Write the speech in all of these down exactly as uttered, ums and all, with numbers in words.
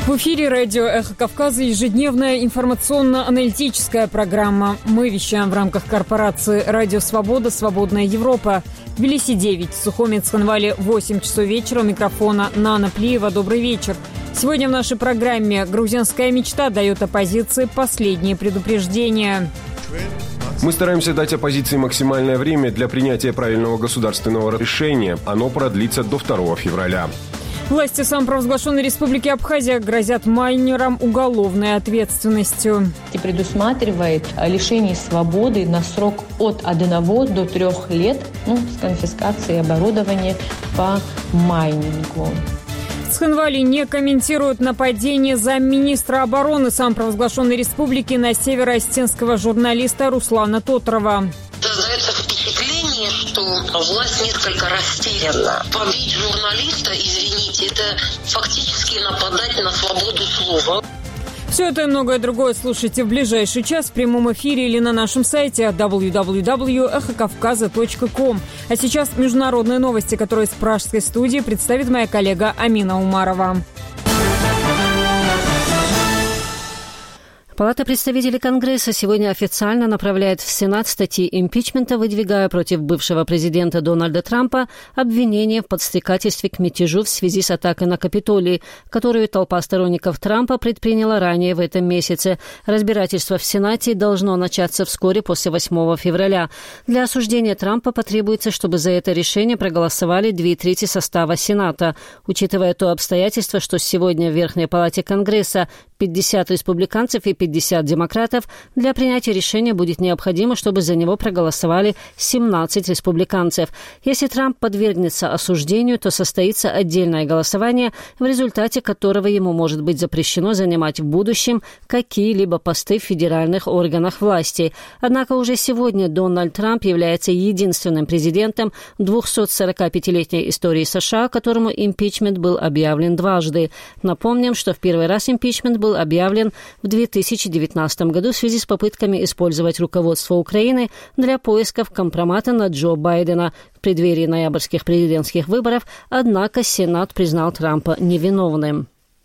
В эфире радио «Эхо Кавказа» ежедневная информационно-аналитическая программа. Мы вещаем в рамках корпорации «Радио Свобода. Свободная Европа». В Тбилиси девять, в Сухуме, Цхинвале восемь часов вечера. У микрофона Нана Плиева. Добрый вечер. Сегодня в нашей программе «Грузинская мечта» дает оппозиции последние предупреждения. Мы стараемся дать оппозиции максимальное время для принятия правильного государственного решения. Оно продлится до второго февраля. Власти самопровозглашенной Республики Абхазия грозят майнерам уголовной ответственностью. И предусматривает лишение свободы на срок от одного до трех лет, ну, с конфискацией оборудования по майнингу. В Цхинвале не комментируют нападение замминистра обороны самопровозглашенной республики на северо-осетинского журналиста Руслана Тотрова. Создается впечатление, что власть несколько растеряна. Побить журналиста, извините, это фактически нападать на свободу слова. Все это и многое другое слушайте в ближайший час в прямом эфире или на нашем сайте дабл ю дабл ю дабл ю точка эхо кавказа точка ком. А сейчас международные новости, которые из пражской студии представит моя коллега Амина Умарова. Палата представителей Конгресса сегодня официально направляет в Сенат статьи импичмента, выдвигая против бывшего президента Дональда Трампа обвинения в подстрекательстве к мятежу в связи с атакой на Капитолий, которую толпа сторонников Трампа предприняла ранее в этом месяце. Разбирательство в Сенате должно начаться вскоре после восьмого февраля. Для осуждения Трампа потребуется, чтобы за это решение проголосовали две трети состава Сената. Учитывая то обстоятельство, что сегодня в Верхней Палате Конгресса пятьдесят республиканцев и пятьдесят демократов, для принятия решения будет необходимо, чтобы за него проголосовали семнадцать республиканцев. Если Трамп подвергнется осуждению, то состоится отдельное голосование, в результате которого ему может быть запрещено занимать в будущем какие-либо посты в федеральных органах власти. Однако уже сегодня Дональд Трамп является единственным президентом в двухсотсорокапятилетней истории США, которому импичмент был объявлен дважды. Напомним, что в первый раз импичмент был объявлен в две тысячи девятнадцатом году в связи с попытками использовать руководство Украины для поисков компромата на Джо Байдена в преддверии ноябрьских президентских выборов, однако Сенат признал Трампа невиновным.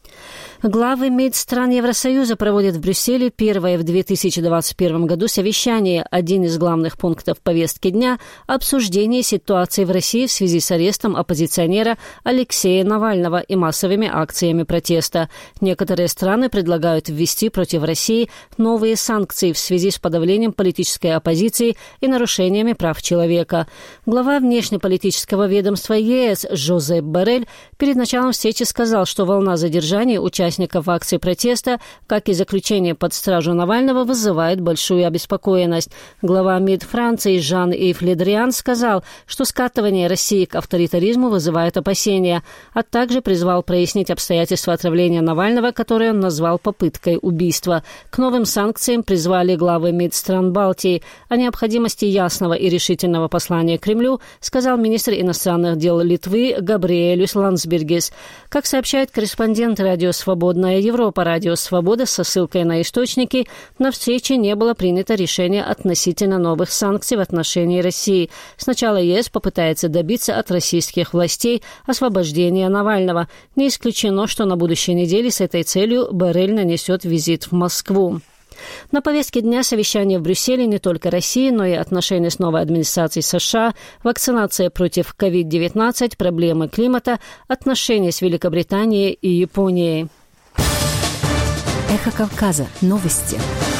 Главы МИД стран Евросоюза проводят в Брюсселе первое в две тысячи двадцать первом году совещание. Один из главных пунктов повестки дня – обсуждение ситуации в России в связи с арестом оппозиционера Алексея Навального и массовыми акциями протеста. Некоторые страны предлагают ввести против России новые санкции в связи с подавлением политической оппозиции и нарушениями прав человека. Глава внешнеполитического ведомства ЕС Жозеп Боррель перед началом встречи сказал, что волна задержаний участников Участников акций протеста, как и заключение под стражу Навального, вызывает большую обеспокоенность. Глава МИД Франции Жан-Ив Ле Дриан сказал, что скатывание России к авторитаризму вызывает опасения, а также призвал прояснить обстоятельства отравления Навального, которое он назвал попыткой убийства. К новым санкциям призвали главы МИД стран Балтии. О необходимости ясного и решительного послания Кремлю сказал министр иностранных дел Литвы Габриэлюс Ландсбергис. Как сообщает корреспондент радио «Свобода», «Свободная Европа», радио «Свобода» со ссылкой на источники, на встрече не было принято решение относительно новых санкций в отношении России. Сначала ЕС попытается добиться от российских властей освобождения Навального. Не исключено, что на будущей неделе с этой целью Боррель нанесет визит в Москву. На повестке дня совещания в Брюсселе не только России, но и отношения с новой администрацией США, вакцинация против ковид девятнадцать, проблемы климата, отношения с Великобританией и Японией. Эхо Кавказа. Новости.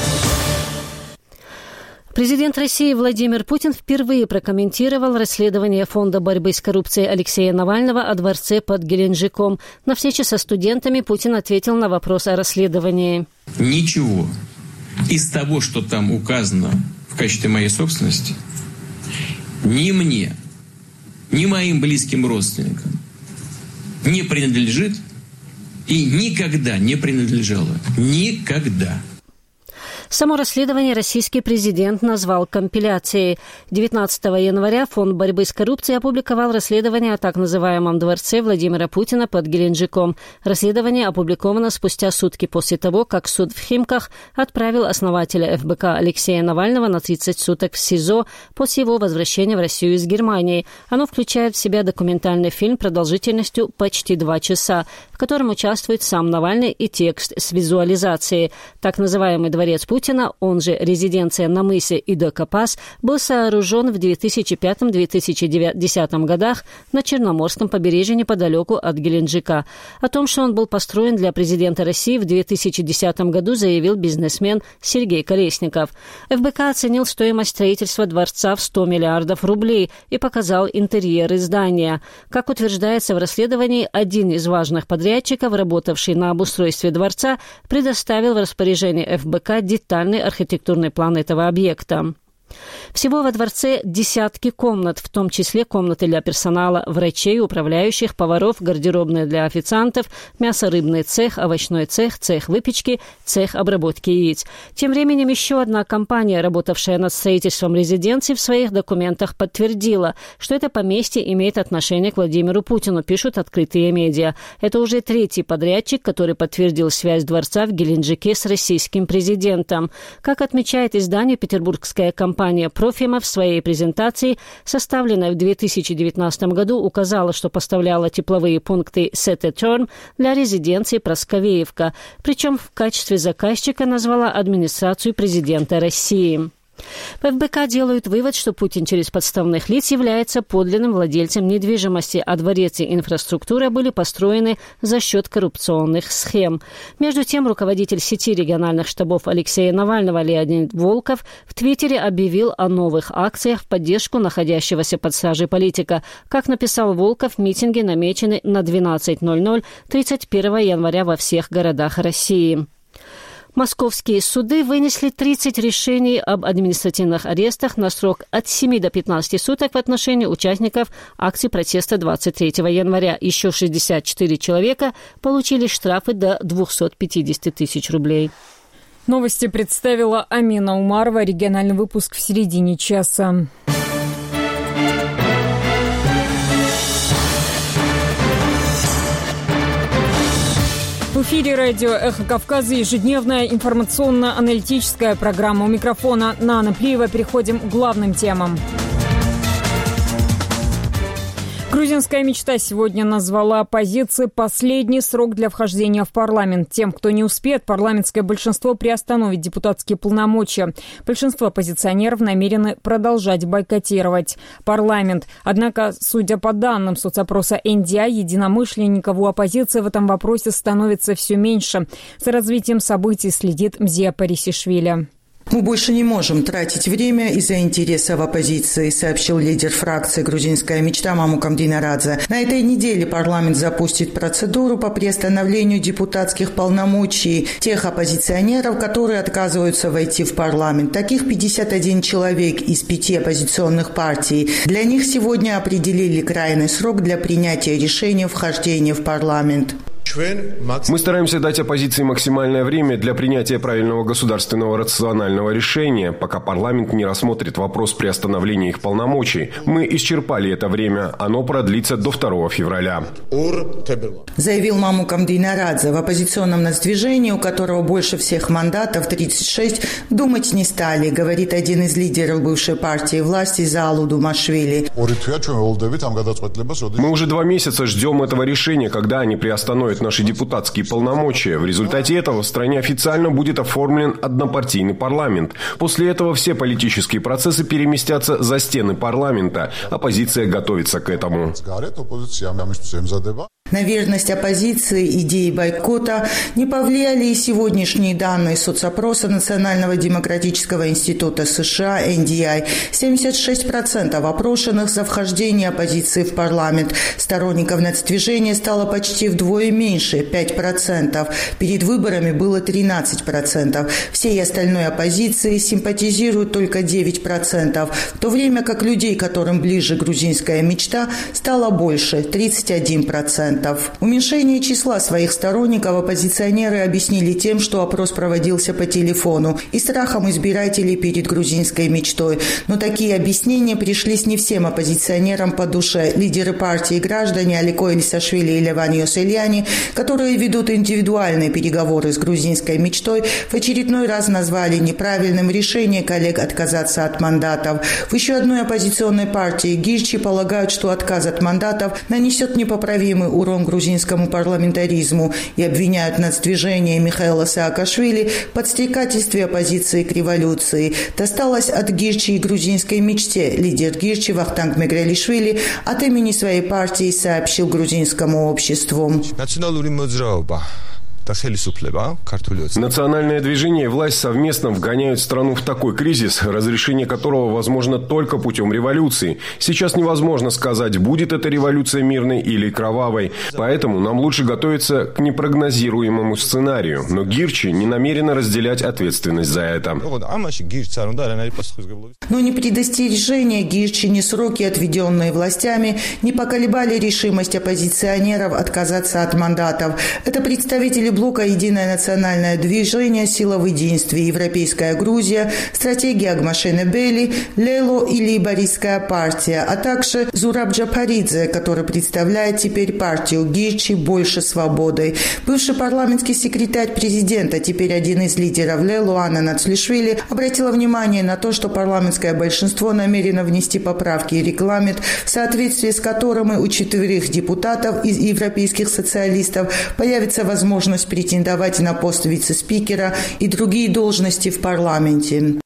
Президент России Владимир Путин впервые прокомментировал расследование Фонда борьбы с коррупцией Алексея Навального о дворце под Геленджиком. На встрече со студентами Путин ответил на вопрос о расследовании. Ничего из того, что там указано в качестве моей собственности, ни мне, ни моим близким родственникам не принадлежит и никогда не принадлежало. Никогда. Само расследование российский президент назвал компиляцией. девятнадцатого января Фонд борьбы с коррупцией опубликовал расследование о так называемом дворце Владимира Путина под Геленджиком. Расследование опубликовано спустя сутки после того, как суд в Химках отправил основателя эф бэ ка Алексея Навального на тридцать суток в СИЗО после его возвращения в Россию из Германии. Оно включает в себя документальный фильм продолжительностью почти два часа, в котором участвует сам Навальный и текст с визуализацией. Так называемый дворец Путина, он же резиденция на мысе Идо-Капас, был сооружен в две тысячи пятом — две тысячи десятом годах на Черноморском побережье неподалеку от Геленджика. О том, что он был построен для президента России, в две тысячи десятом году заявил бизнесмен Сергей Колесников. эф бэ ка оценил стоимость строительства дворца в сто миллиардов рублей и показал интерьеры здания. Как утверждается в расследовании, один из важных подрядчиков, работавший на обустройстве дворца, предоставил в распоряжение эф бэ ка детальный архитектурный план этого объекта. Всего во дворце десятки комнат, в том числе комнаты для персонала, врачей, управляющих, поваров, гардеробные для официантов, мясо-рыбный цех, овощной цех, цех выпечки, цех обработки яиц. Тем временем еще одна компания, работавшая над строительством резиденции, в своих документах подтвердила, что это поместье имеет отношение к Владимиру Путину, пишут открытые медиа. Это уже третий подрядчик, который подтвердил связь дворца в Геленджике с российским президентом. Как отмечает издание «Петербургская компания», Компания «Профима» в своей презентации, составленной в две тысячи девятнадцатом году, указала, что поставляла тепловые пункты «Сететерм» для резиденции Просковеевка, причем в качестве заказчика назвала администрацию президента России. В эф бэ ка делают вывод, что Путин через подставных лиц является подлинным владельцем недвижимости, а дворец и инфраструктура были построены за счет коррупционных схем. Между тем, руководитель сети региональных штабов Алексея Навального Леонид Волков в Твиттере объявил о новых акциях в поддержку находящегося под стражей политика. Как написал Волков, митинги намечены на двенадцать ноль ноль тридцать первого января во всех городах России. Московские суды вынесли тридцать решений об административных арестах на срок от семи до пятнадцати суток в отношении участников акций протеста двадцать третьего января. Еще шестьдесят четыре человека получили штрафы до двести пятьдесят тысяч рублей. Новости представила Амина Умарова. Региональный выпуск в середине часа. В эфире радио «Эхо Кавказа» ежедневная информационно-аналитическая программа. У микрофона Нана Плиева. Переходим к главным темам. Грузинская мечта сегодня назвала оппозиции последний срок для вхождения в парламент. Тем, кто не успеет, парламентское большинство приостановит депутатские полномочия. Большинство оппозиционеров намерены продолжать бойкотировать парламент. Однако, судя по данным соцопроса эн ди ай, единомышленников у оппозиции в этом вопросе становится все меньше. За развитием событий следит Мзия Парисишвили. Мы больше не можем тратить время из-за интересов оппозиции, сообщил лидер фракции «Грузинская мечта» Мамукам Динарадзе. На этой неделе парламент запустит процедуру по приостановлению депутатских полномочий тех оппозиционеров, которые отказываются войти в парламент. Таких пятьдесят один человек из пяти оппозиционных партий. Для них сегодня определили крайний срок для принятия решения о вхождении в парламент. Мы стараемся дать оппозиции максимальное время для принятия правильного государственного рационального решения, пока парламент не рассмотрит вопрос приостановления их полномочий. Мы исчерпали это время. Оно продлится до второго февраля. Заявил Мамукам Динарадзе. В оппозиционном нацдвижении, у которого больше всех мандатов, тридцать шесть, думать не стали, говорит один из лидеров бывшей партии власти Заалу Думашвили. Мы уже два месяца ждем этого решения, когда они приостановят наши депутатские полномочия. В результате этого в стране официально будет оформлен однопартийный парламент. После этого все политические процессы переместятся за стены парламента. Оппозиция готовится к этому. На верность оппозиции идеи бойкота не повлияли и сегодняшние данные соцопроса Национального демократического института США эн ди ай. семьдесят шесть процентов опрошенных за вхождение оппозиции в парламент. Сторонников нацдвижения стало почти вдвое меньше – пять процентов. Перед выборами было тринадцать процентов. Всей остальной оппозиции симпатизируют только девять процентов, в то время как людей, которым ближе грузинская мечта, стало больше – тридцать один процент. процентов. Уменьшение числа своих сторонников оппозиционеры объяснили тем, что опрос проводился по телефону и страхом избирателей перед грузинской мечтой. Но такие объяснения пришлись не всем оппозиционерам по душе. Лидеры партии и граждане Алико Элисашвили и Леван Йосельяни, которые ведут индивидуальные переговоры с грузинской мечтой, в очередной раз назвали неправильным решение коллег отказаться от мандатов. В еще одной оппозиционной партии Гирчи полагают, что отказ от мандатов нанесет непоправимый урон грузинскому парламентаризму и обвиняют нацдвижение Михаила Саакашвили в подстрекательстве оппозиции к революции. Досталось от Гирчи и грузинской мечте. Лидер Гирчи Вахтанг Мегрелишвили от имени своей партии сообщил грузинскому обществу. Национальное движение и власть совместно вгоняют страну в такой кризис, разрешение которого возможно только путем революции. Сейчас невозможно сказать, будет эта революция мирной или кровавой. Поэтому нам лучше готовиться к непрогнозируемому сценарию. Но Гирчи не намерена разделять ответственность за это. Но ни предостережения Гирчи, ни сроки, отведенные властями, не поколебали решимость оппозиционеров отказаться от мандатов. Это представители блока «Единое национальное движение», «Сила в единстве», «Европейская Грузия», «Стратегия Агмашене Бели», «Лело» и «Лейбористская партия», а также Зураб Джапаридзе, который представляет теперь партию Гирчи «Больше свободы». Бывший парламентский секретарь президента, теперь один из лидеров Лело, Анна Нацлишвили, обратила внимание на то, что парламентское большинство намерено внести поправки и регламент, в соответствии с которыми у четверых депутатов из европейских социалистов появится возможность претендовать на пост вице-спикера и другие должности в парламенте.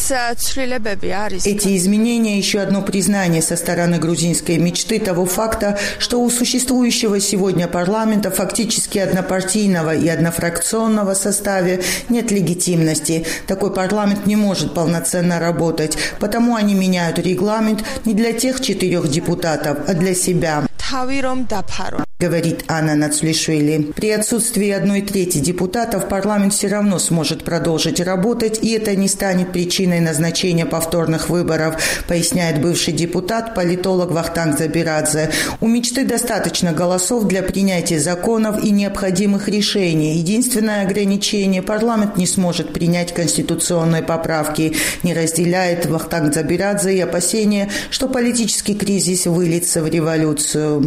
Эти изменения – еще одно признание со стороны грузинской мечты того факта, что у существующего сегодня парламента фактически однопартийного и однофракционного составе нет легитимности. Такой парламент не может полноценно работать, потому они меняют регламент не для тех четырех депутатов, а для себя. Говорит Анна Нацлишвили. При отсутствии одной трети депутатов парламент все равно сможет продолжить работать, и это не станет причиной назначения повторных выборов, поясняет бывший депутат, политолог Вахтанг Забирадзе. У мечты достаточно голосов для принятия законов и необходимых решений. Единственное ограничение – парламент не сможет принять конституционные поправки. Не разделяет Вахтанг Забирадзе и опасения, что политический кризис выльется в революцию.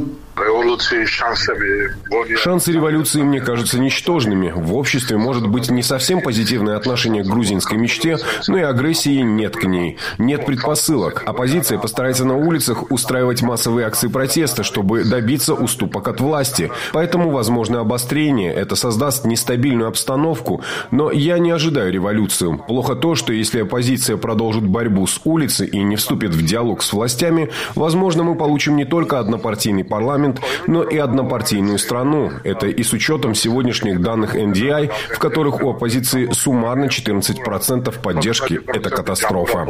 Шансы революции мне кажутся ничтожными. В обществе может быть не совсем позитивное отношение к грузинской мечте, но и агрессии нет к ней. Нет предпосылок. Оппозиция постарается на улицах устраивать массовые акции протеста, чтобы добиться уступок от власти. Поэтому возможно обострение. Это создаст нестабильную обстановку. Но я не ожидаю революцию. Плохо то, что если оппозиция продолжит борьбу с улицы и не вступит в диалог с властями, возможно, мы получим не только однопартийный парламент, но и однопартийную страну. Это и с учетом сегодняшних данных эн ди ай, в которых у оппозиции суммарно четырнадцать процентов поддержки. Это катастрофа.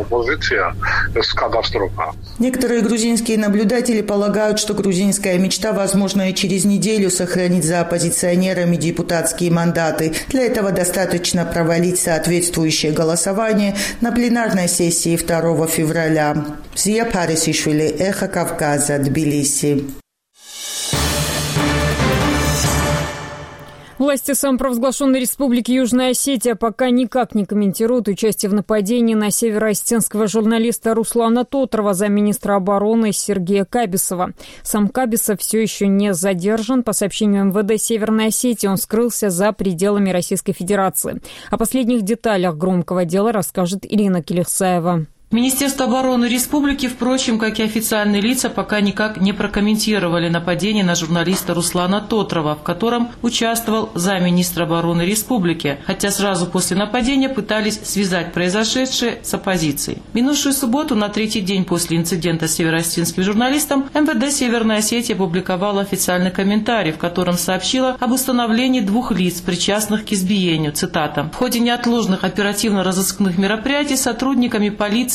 Некоторые грузинские наблюдатели полагают, что грузинская мечта, возможно, и через неделю сохранит за оппозиционерами депутатские мандаты. Для этого достаточно провалить соответствующее голосование на пленарной сессии второго февраля. Зия Парисишвили, Эхо Кавказа, Тбилиси. Власти самопровозглашенной республики Южная Осетия пока никак не комментируют участие в нападении на североосетинского журналиста Руслана Тотрова, замминистра обороны Сергея Кабисова. Сам Кабисов все еще не задержан. По сообщению эм вэ дэ Северной Осетии, он скрылся за пределами Российской Федерации. О последних деталях громкого дела расскажет Ирина Келехсаева. Министерство обороны республики, впрочем, как и официальные лица, пока никак не прокомментировали нападение на журналиста Руслана Тотрова, в котором участвовал замминистра обороны республики, хотя сразу после нападения пытались связать произошедшее с оппозицией. Минувшую субботу, на третий день после инцидента с североосетинским журналистом, эм вэ дэ Северной Осетии опубликовала официальный комментарий, в котором сообщила об установлении двух лиц, причастных к избиению. Цитата. В ходе неотложных оперативно-розыскных мероприятий сотрудниками полиции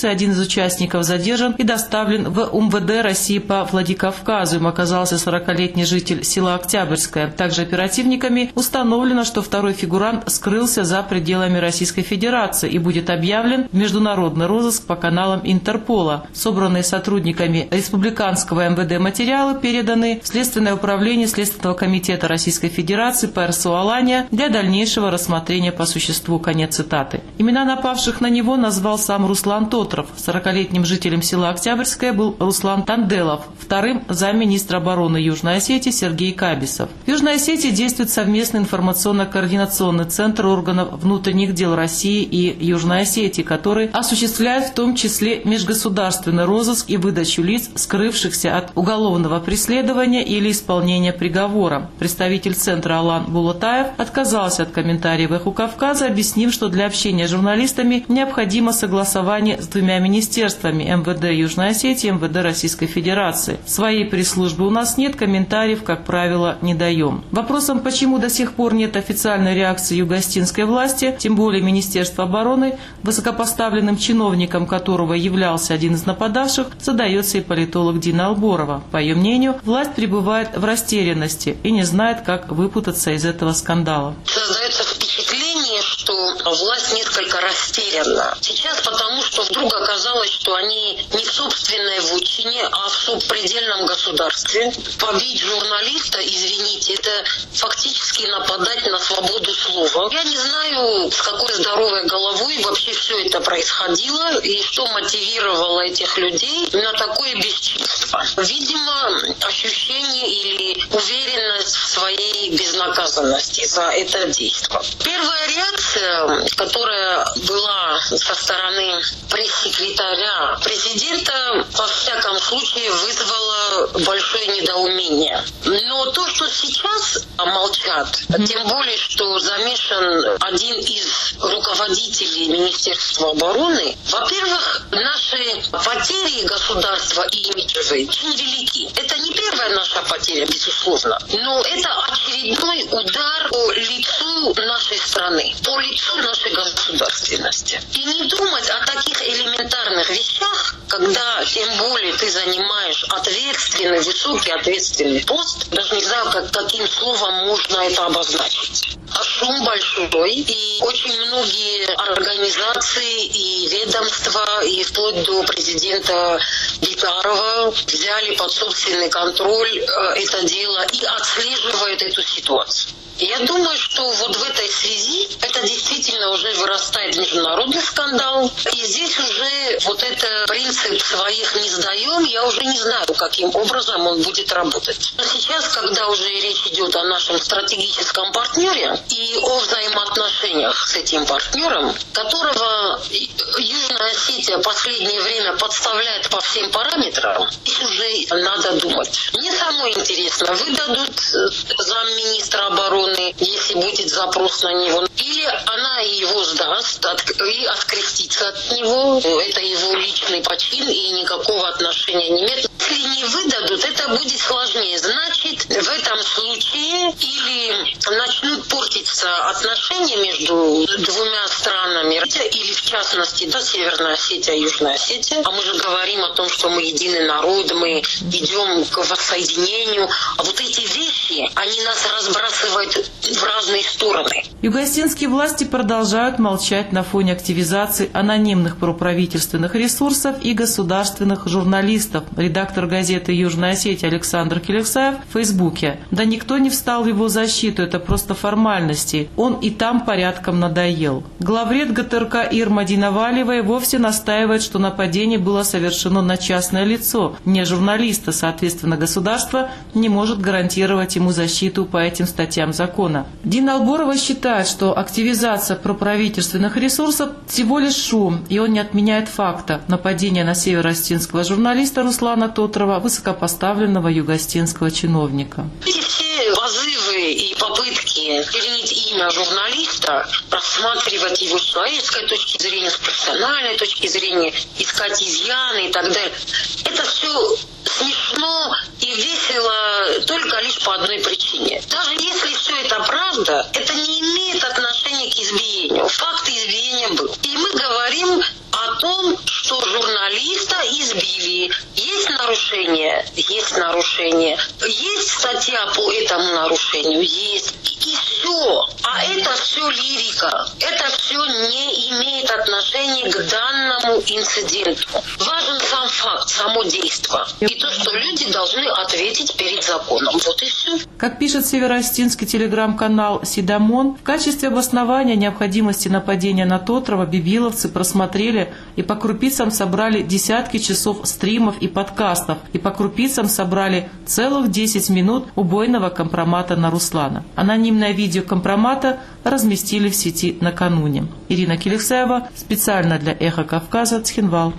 полиции. Один из участников задержан и доставлен в УМВД России по Владикавказу. Им оказался сорокалетний житель села Октябрьское. Также оперативниками установлено, что второй фигурант скрылся за пределами Российской Федерации и будет объявлен в международный розыск по каналам Интерпола. Собранные сотрудниками республиканского эм вэ дэ материалы переданы в Следственное управление Следственного комитета Российской Федерации по эр эс у Алания для дальнейшего рассмотрения по существу. Конец цитаты. Имена напавших на него назвал сам Руслан Тотров. сорокалетним жителем села Октябрьское был Руслан Танделов. Вторым – замминистра обороны Южной Осетии Сергей Кабисов. В Южной Осетии действует совместный информационно-координационный центр органов внутренних дел России и Южной Осетии, который осуществляет в том числе межгосударственный розыск и выдачу лиц, скрывшихся от уголовного преследования или исполнения приговора. Представитель центра Алан Булатаев отказался от комментариев «Эху Кавказа», объяснив, что для общения с журналистами необходимо согласование с двумя министерствами – эм вэ дэ Южной Осетии и эм вэ дэ Российской Федерации. Своей пресс-службы у нас нет, комментариев, как правило, не даем. Вопросом, почему до сих пор нет официальной реакции югостинской власти, тем более Министерства обороны, высокопоставленным чиновником которого являлся один из нападавших, задается и политолог Дина Алборова. По ее мнению, власть пребывает в растерянности и не знает, как выпутаться из этого скандала. Создается впечатление, что власть несколько растеряна. Сейчас потому, что вдруг оказалось, что они не в собственной вотчине, а в субпредельном государстве. Побить журналиста, извините, это фактически нападать на свободу слова. Я не знаю, с какой здоровой головой вообще все это происходило и что мотивировало этих людей на такое бесчинство. Видимо, ощущение или уверенность в своей безнаказанности за это действие. Первая реакция, которая была со стороны пресс-секретаря президента, во всяком случае вызвала большое недоумение. Но то, что сейчас молчат, тем более, что замешан один из руководителей Министерства обороны, во-первых, наши потери государства и имиджевые очень велики. Это не первая наша потеря, безусловно, но это очередной удар по лицу нашей страны, по лицу нашей государственности. И не думать о таких элементарных вещах, когда тем более ты занимаешь ответственный, высокий ответственный пост, даже не знаю, как, каким словом можно это обозначить. А шум большой, и очень многие организации и ведомства, и вплоть до президента Битарова взяли под собственный контроль это дело и отслеживают эту ситуацию. Я думаю, что вот в этой связи это действительно уже вырастает в международный скандал. И здесь уже вот этот принцип «своих не сдаем», я уже не знаю, каким образом он будет работать. Но сейчас, когда уже речь идет о нашем стратегическом партнере и о взаимоотношениях с этим партнером, которого Южная Осетия в последнее время подставляет по всем параметрам, здесь уже надо думать. Мне самое интересно, выдадут замминистра обороны, если будет запрос на него, или она его сдаст и открестится от него. Это его личный почин и никакого отношения не имеет. Если не выдадут, это будет сложнее. Значит, в этом случае или начнут портиться отношения между двумя странами, или в частности, да, Северная Осетия и Южная Осетия. А мы же говорим о том, что мы единый народ, мы идем к воссоединению. А вот эти вещи, они нас разбрасывают в разные стороны. Югостинские власти продолжают молчать на фоне активизации анонимных проправительственных ресурсов и государственных журналистов. Редактор газеты «Южная Осетия» Александр Келексаев в Фейсбуке. Да никто не встал в его защиту, это просто формальности. Он и там порядком надоел. Главред гэ тэ эр ка Ирма Диновалева вовсе настаивает, что нападение было совершено на частное лицо, не журналиста. Соответственно, государство не может гарантировать ему защиту по этим статьям закона. Дина Алборова считает, что активизация проправительственных ресурсов всего лишь шум, и он не отменяет факта нападения на северо-остинского журналиста Руслана Тотрова, высокопоставленного югостинского чиновника. Эти все позывы и попытки перенять имя журналиста, рассматривать его с человеческой точки зрения, с профессиональной точки зрения, искать изъяны и так далее, это все смешно и весело только лишь по одной причине. Даже если все это правда, это не имеет отношения к избиению. Факт избиения был. И мы говорим о том, что журналист предъявили. Есть нарушение? Есть нарушение. Есть статья по этому нарушению? Есть. И все. А это все лирика. Это все не имеет отношения к данному инциденту. Важен сам факт, само действие. И то, что люди должны ответить перед законом. Вот и все. Как пишет североостинский телеграм-канал «Сидамон», в качестве обоснования необходимости нападения на Тотрова бибиловцы просмотрели и по крупицам собрали десятки часов стримов и подкастов, и по крупицам собрали целых десять минут убойного компромата на Руслана. Анонимное видео компромата разместили в сети накануне. Ирина Келексаева, специально для «Эхо Кавказа», Цхинвал.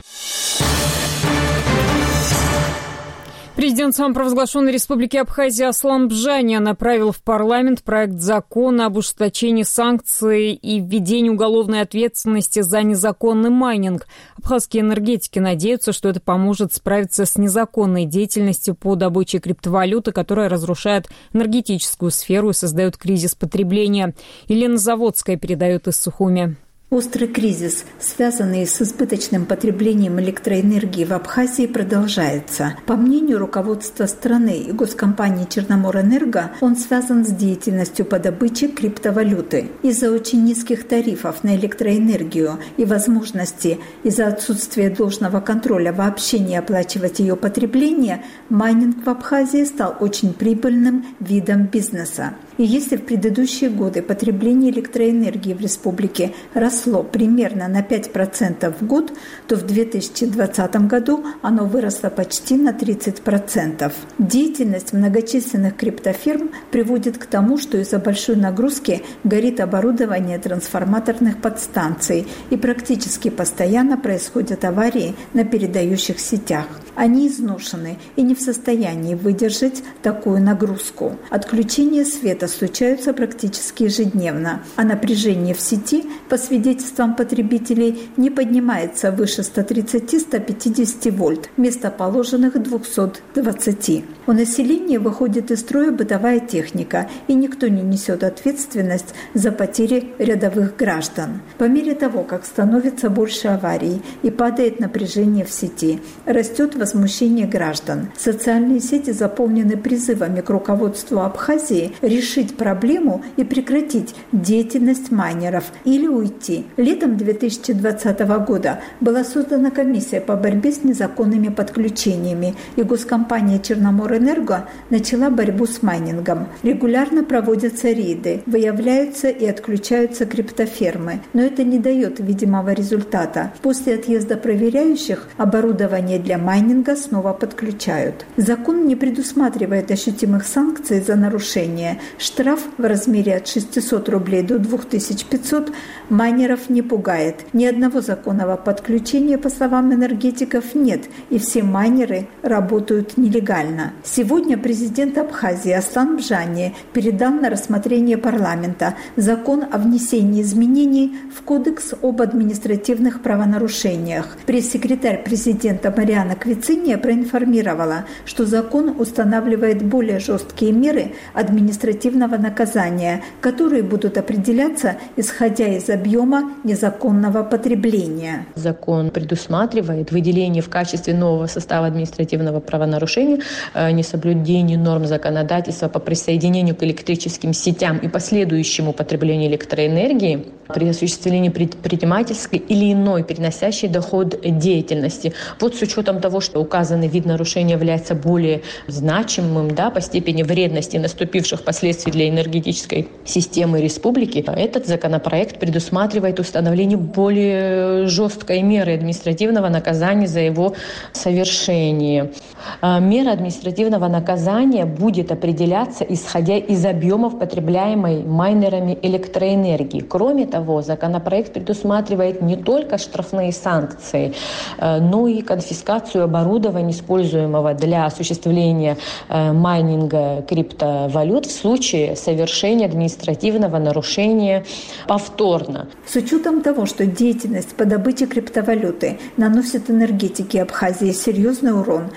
Президент самопровозглашенной республики Абхазия Аслан Бжаня направил в парламент проект закона об ужесточении санкций и введении уголовной ответственности за незаконный майнинг. Абхазские энергетики надеются, что это поможет справиться с незаконной деятельностью по добыче криптовалюты, которая разрушает энергетическую сферу и создает кризис потребления. Елена Заводская передает из Сухуми. Острый кризис, связанный с избыточным потреблением электроэнергии в Абхазии, продолжается. По мнению руководства страны и госкомпании «Черноморэнерго», он связан с деятельностью по добыче криптовалюты. Из-за очень низких тарифов на электроэнергию и возможности из-за отсутствия должного контроля вообще не оплачивать ее потребление, майнинг в Абхазии стал очень прибыльным видом бизнеса. И если в предыдущие годы потребление электроэнергии в республике росло примерно на пять процентов в год, то в две тысячи двадцатом году оно выросло почти на тридцать процентов. Деятельность многочисленных криптофирм приводит к тому, что из-за большой нагрузки горит оборудование трансформаторных подстанций, и практически постоянно происходят аварии на передающих сетях. Они изношены и не в состоянии выдержать такую нагрузку. Отключения света случаются практически ежедневно, а напряжение в сети, по свидетельствам потребителей, не поднимается выше сто тридцать - сто пятьдесят вольт вместо положенных двухсот двадцати. У населения выходит из строя бытовая техника, и никто не несет ответственность за потери рядовых граждан. По мере того, как становится больше аварий и падает напряжение в сети, растет возмущение граждан. Социальные сети заполнены призывами к руководству Абхазии решить проблему и прекратить деятельность майнеров или уйти. Летом две тысячи двадцатого года была создана комиссия по борьбе с незаконными подключениями, и госкомпания «Черноморэнерго» начала борьбу с майнингом. Регулярно проводятся рейды, выявляются и отключаются криптофермы, но это не дает видимого результата. После отъезда проверяющих оборудование для майнинга снова подключают. Закон не предусматривает ощутимых санкций за нарушение. Штраф в размере от шестисот рублей до двух тысяч пятисот майнеров не пугает. Ни одного законного подключения, по словам энергетиков, нет, и все майнеры работают нелегально. Сегодня президент Абхазии Аслан Бжаня передал на рассмотрение парламента закон о внесении изменений в Кодекс об административных правонарушениях. Пресс-секретарь президента Мариана Квициния проинформировала, что закон устанавливает более жесткие меры административного наказания, которые будут определяться, исходя из объема незаконного потребления. Закон предусматривает выделение в качестве нового состава административного правонарушения несоблюдение норм законодательства по присоединению к электрическим сетям и последующему потреблению электроэнергии при осуществлении предпринимательской или иной переносящей доход деятельности. Вот с учетом того, что указанный вид нарушения является более значимым, да, по степени вредности наступивших последствий для энергетической системы республики, этот законопроект предусматривает установление более жесткой меры административного наказания за его совершение. Мера административного наказания будет определяться, исходя из объемов потребляемой майнерами электроэнергии. Кроме того, законопроект предусматривает не только штрафные санкции, но и конфискацию оборудования, используемого для осуществления майнинга криптовалют в случае совершения административного нарушения повторно. С учетом того, что деятельность по добыче криптовалюты наносит энергетике Абхазии серьезный урон, президент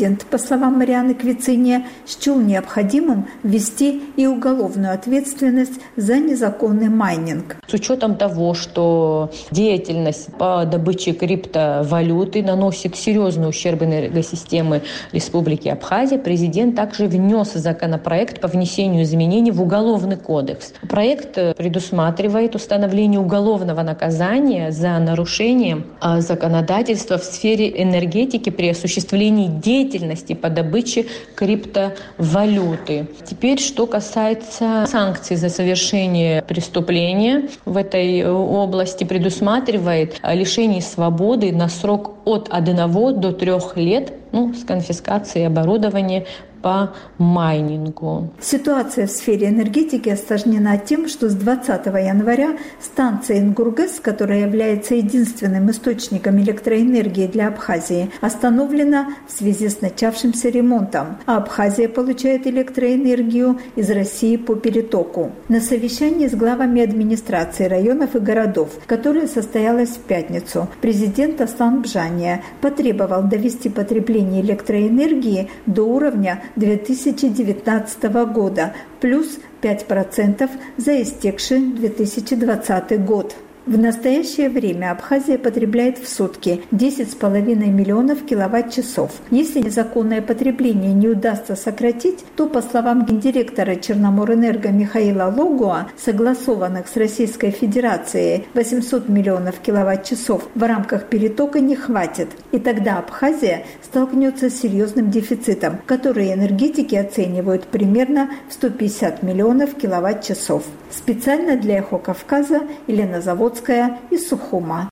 Президент, по словам Марианы Квициния, счел необходимым ввести и уголовную ответственность за незаконный майнинг. С учетом того, что деятельность по добыче криптовалюты наносит серьезный ущерб энергосистеме Республики Абхазия, президент также внес законопроект по внесению изменений в Уголовный кодекс. Проект предусматривает установление уголовного наказания за нарушение законодательства в сфере энергетики при осуществлении деятельности по добыче криптовалюты. Теперь, что касается санкций за совершение преступления в этой области, предусматривает лишение свободы на срок от одного до трех лет, ну, с конфискацией оборудования по майнингу. Ситуация в сфере энергетики осложнена тем, что с двадцатого января станция Ингургэс, которая является единственным источником электроэнергии для Абхазии, остановлена в связи с начавшимся ремонтом, а Абхазия получает электроэнергию из России по перетоку. На совещании с главами администрации районов и городов, которое состоялось в пятницу, президент Аслан Бжания потребовал довести потребление электроэнергии до уровня две тысячи девятнадцатого года, плюс пять процентов за истекший две тысячи двадцатый год. В настоящее время Абхазия потребляет в сутки десять с половиной миллионов киловатт-часов. Если незаконное потребление не удастся сократить, то, по словам гендиректора Черноморэнерго Михаила Логуа, согласованных с Российской Федерацией восемьсот миллионов киловатт-часов в рамках перетока не хватит. И тогда Абхазия столкнется с серьезным дефицитом, который энергетики оценивают примерно в сто пятьдесят миллионов киловатт-часов. Специально для «Эхо Кавказа» Елена Заводская из Сухума.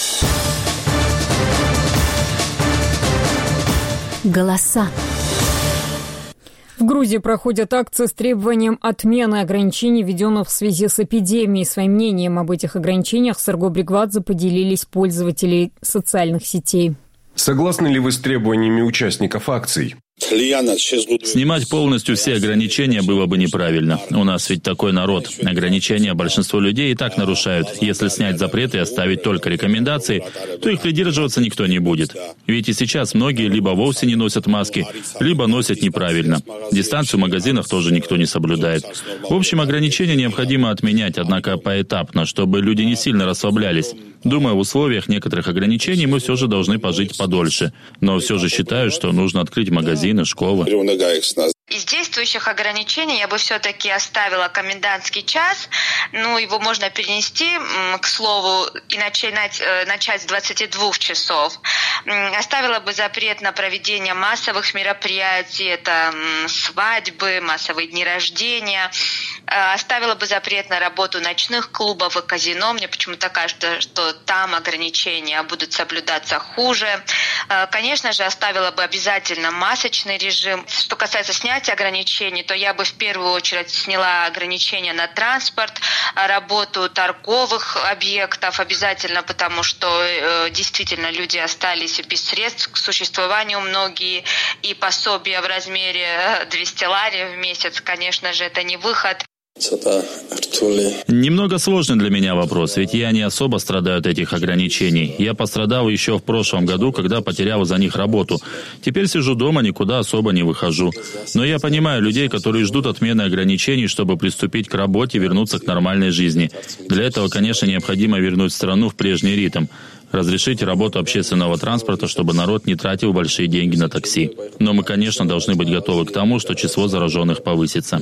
Голоса. В Грузии проходят акции с требованием отмены ограничений, введенных в связи с эпидемией. Своим мнением об этих ограничениях с Эрго Бригвадзе поделились пользователи социальных сетей. Согласны ли вы с требованиями участников акций? Снимать полностью все ограничения было бы неправильно. У нас ведь такой народ. Ограничения большинство людей и так нарушают. Если снять запреты и оставить только рекомендации, то их придерживаться никто не будет. Ведь и сейчас многие либо вовсе не носят маски, либо носят неправильно. Дистанцию в магазинах тоже никто не соблюдает. В общем, ограничения необходимо отменять, однако поэтапно, чтобы люди не сильно расслаблялись. Думаю, в условиях некоторых ограничений мы все же должны пожить подольше. Но все же считаю, что нужно открыть магазины, школы. Из действующих ограничений я бы все-таки оставила комендантский час. Ну, его можно перенести, к слову, и начать, начать с двадцати двух часов. Оставила бы запрет на проведение массовых мероприятий, это свадьбы, массовые дни рождения. Оставила бы запрет на работу ночных клубов и казино. Мне почему-то кажется, что там ограничения будут соблюдаться хуже. Конечно же, оставила бы обязательно масочный режим. Что касается снятия ограничений, то я бы в первую очередь сняла ограничения на транспорт, работу торговых объектов обязательно, потому что э, действительно люди остались без средств к существованию многие, и пособие в размере двести лари в месяц, конечно же, это не выход. Немного сложный для меня вопрос, ведь я не особо страдаю от этих ограничений. Я пострадал еще в прошлом году, когда потерял за них работу. Теперь сижу дома, никуда особо не выхожу. Но я понимаю людей, которые ждут отмены ограничений, чтобы приступить к работе и вернуться к нормальной жизни. Для этого, конечно, необходимо вернуть страну в прежний ритм. Разрешить работу общественного транспорта, чтобы народ не тратил большие деньги на такси. Но мы, конечно, должны быть готовы к тому, что число зараженных повысится.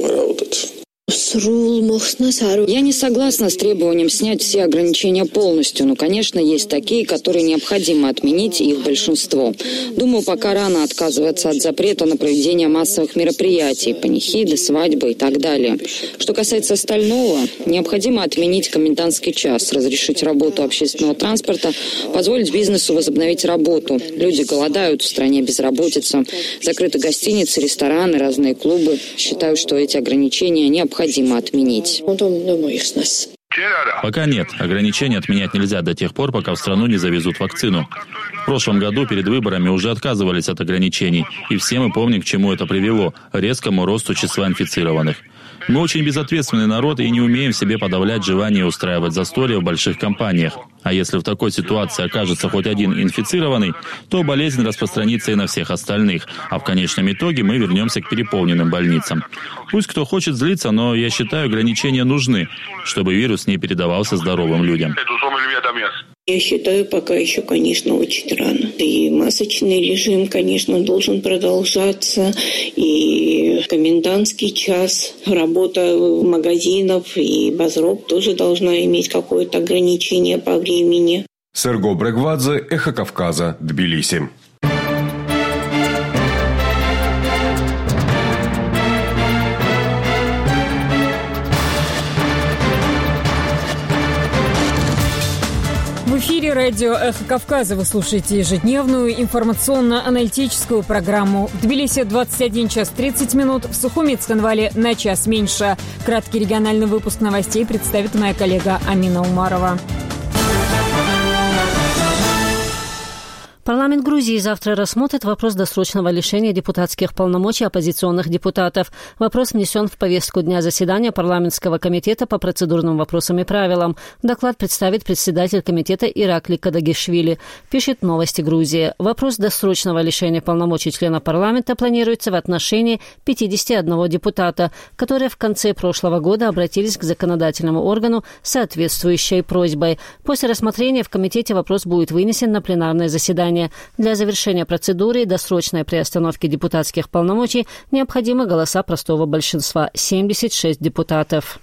Я не согласна с требованием снять все ограничения полностью, но, конечно, есть такие, которые необходимо отменить, и их большинство. Думаю, пока рано отказываться от запрета на проведение массовых мероприятий, панихиды, свадьбы и так далее. Что касается остального, необходимо отменить комендантский час, разрешить работу общественного транспорта, позволить бизнесу возобновить работу. Люди голодают, в стране безработица, закрыты гостиницы, рестораны, разные клубы. Считаю, что эти ограничения необходимо отменить. Пока нет. Ограничения отменять нельзя до тех пор, пока в страну не завезут вакцину. В прошлом году перед выборами уже отказывались от ограничений. И все мы помним, к чему это привело – резкому росту числа инфицированных. Мы очень безответственный народ и не умеем себе подавлять желание устраивать застолья в больших компаниях. А если в такой ситуации окажется хоть один инфицированный, то болезнь распространится и на всех остальных, а в конечном итоге мы вернемся к переполненным больницам. Пусть кто хочет злиться, но я считаю, ограничения нужны, чтобы вирус не передавался здоровым людям. Я считаю, пока еще, конечно, очень рано. И масочный режим, конечно, должен продолжаться. И комендантский час, работа магазинов и базроб тоже должна иметь какое-то ограничение по времени. Серго Брегвадзе, Эхо Кавказа, Тбилиси. В эфире радио «Эхо Кавказа» вы слушаете ежедневную информационно-аналитическую программу. В Тбилиси двадцать один час тридцать минут, в Сухуми и Цхинвале на час меньше. Краткий региональный выпуск новостей представит моя коллега Амина Умарова. Парламент Грузии завтра рассмотрит вопрос досрочного лишения депутатских полномочий оппозиционных депутатов. Вопрос внесен в повестку дня заседания парламентского комитета по процедурным вопросам и правилам. Доклад представит председатель комитета Иракли Кадагишвили. Пишет «Новости Грузии». Вопрос досрочного лишения полномочий члена парламента планируется в отношении пятидесяти одного депутата, которые в конце прошлого года обратились к законодательному органу с соответствующей просьбой. После рассмотрения в комитете вопрос будет вынесен на пленарное заседание. Для завершения процедуры и досрочной приостановки депутатских полномочий необходимы голоса простого большинства – семьдесят шесть депутатов.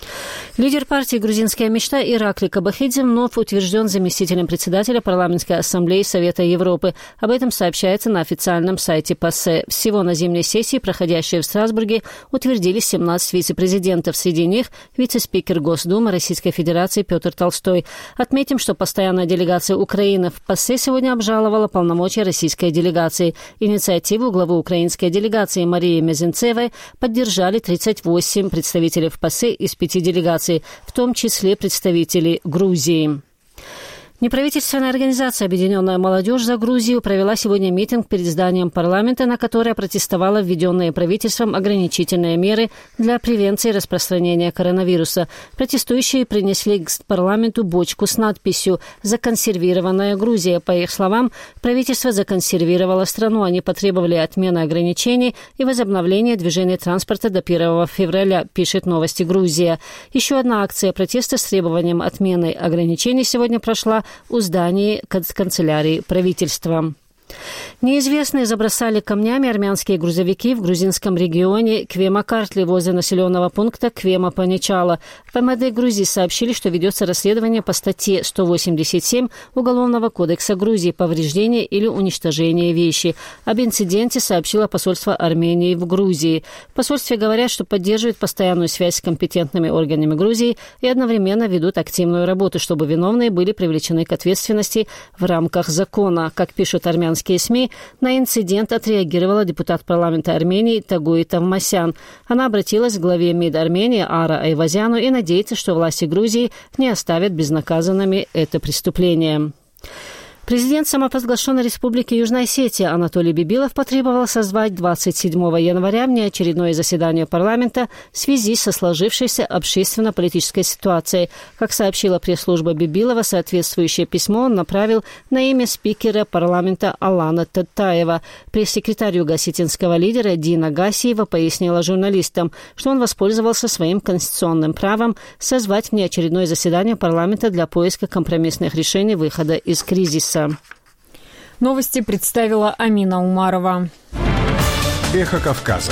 Лидер партии «Грузинская мечта» Иракли Кабахидзе вновь утвержден заместителем председателя парламентской ассамблеи Совета Европы. Об этом сообщается на официальном сайте ПАСЕ. Всего на зимней сессии, проходящей в Страсбурге, утвердили семнадцать вице-президентов. Среди них вице-спикер Госдумы Российской Федерации Петр Толстой. Отметим, что постоянная делегация Украины в ПАСЕ сегодня обжаловала полномочия российской делегации. Инициативу главы украинской делегации Марии Мезенцевой поддержали тридцать восемь представителей в ПАСЕ из пяти делегаций, в том числе представителей Грузии. Неправительственная организация «Объединенная молодежь за Грузию» провела сегодня митинг перед зданием парламента, на которое протестовала введенные правительством ограничительные меры для превенции распространения коронавируса. Протестующие принесли к парламенту бочку с надписью «Законсервированная Грузия». По их словам, правительство законсервировало страну. Они потребовали отмены ограничений и возобновления движения транспорта до первого февраля, пишет «Новости Грузия». Еще одна акция протеста с требованием отмены ограничений сегодня прошла у здания канцелярии правительства. Неизвестные забросали камнями армянские грузовики в грузинском регионе Квема-Картли возле населенного пункта Квема-Паничала. В МВД Грузии сообщили, что ведется расследование по статье сто восемьдесят семь Уголовного кодекса Грузии «Повреждение или уничтожение вещи». Об инциденте сообщило посольство Армении в Грузии. В посольстве говорят, что поддерживают постоянную связь с компетентными органами Грузии и одновременно ведут активную работу, чтобы виновные были привлечены к ответственности в рамках закона. Как пишут армянские СМИ, на инцидент отреагировала депутат парламента Армении Тагуи Тавмасян. Она обратилась к главе МИД Армении Ара Айвазяну и надеется, что власти Грузии не оставят безнаказанными это преступление. Президент самопровозглашенной республики Южная Осетия Анатолий Бибилов потребовал созвать двадцать седьмого января внеочередное заседание парламента в связи со сложившейся общественно-политической ситуацией. Как сообщила пресс-служба Бибилова, соответствующее письмо он направил на имя спикера парламента Алана Таттаева. Пресс-секретарь юго-осетинского лидера Дина Гасиева пояснила журналистам, что он воспользовался своим конституционным правом созвать внеочередное заседание парламента для поиска компромиссных решений выхода из кризиса. Новости представила Амина Умарова. Эхо Кавказа.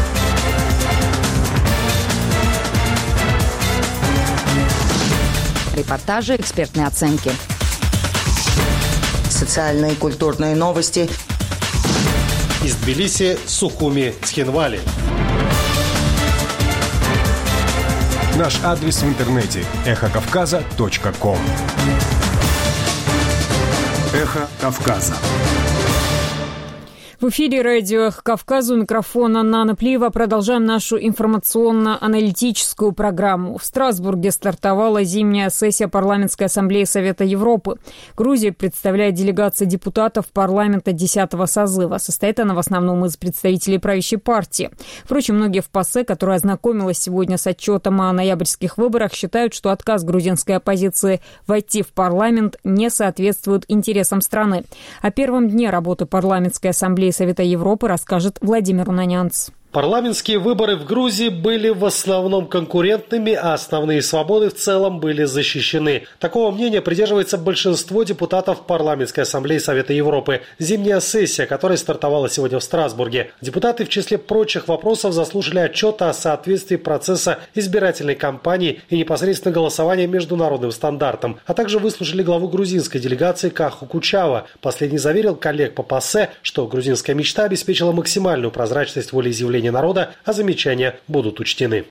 Репортажи, экспертные оценки. Социальные и культурные новости. Из Тбилиси, Сухуми, Цхинвали. Наш адрес в интернете – эхо кавказа точка ком. Эхо Кавказа. В эфире радио «Эхо Кавказа», у микрофона Нана Плиева. Продолжаем нашу информационно-аналитическую программу. В Страсбурге стартовала зимняя сессия Парламентской ассамблеи Совета Европы. Грузию представляет делегация депутатов парламента десятого созыва. Состоит она в основном из представителей правящей партии. Впрочем, многие в ПАСЕ, которая ознакомилась сегодня с отчетом о ноябрьских выборах, считают, что отказ грузинской оппозиции войти в парламент не соответствует интересам страны. О первом дне работы парламентской ассамблеи Совета Европы расскажет Владимир Унанянц. Парламентские выборы в Грузии были в основном конкурентными, а основные свободы в целом были защищены. Такого мнения придерживается большинство депутатов Парламентской ассамблеи Совета Европы. Зимняя сессия, которая стартовала сегодня в Страсбурге. Депутаты в числе прочих вопросов заслушали отчет о соответствии процесса избирательной кампании и непосредственно голосования международным стандартам, а также выслушали главу грузинской делегации Каху Кучава. Последний заверил коллег по ПАСЕ, что грузинская мечта обеспечила максимальную прозрачность волеизъявления народа, а замечания будут учтены.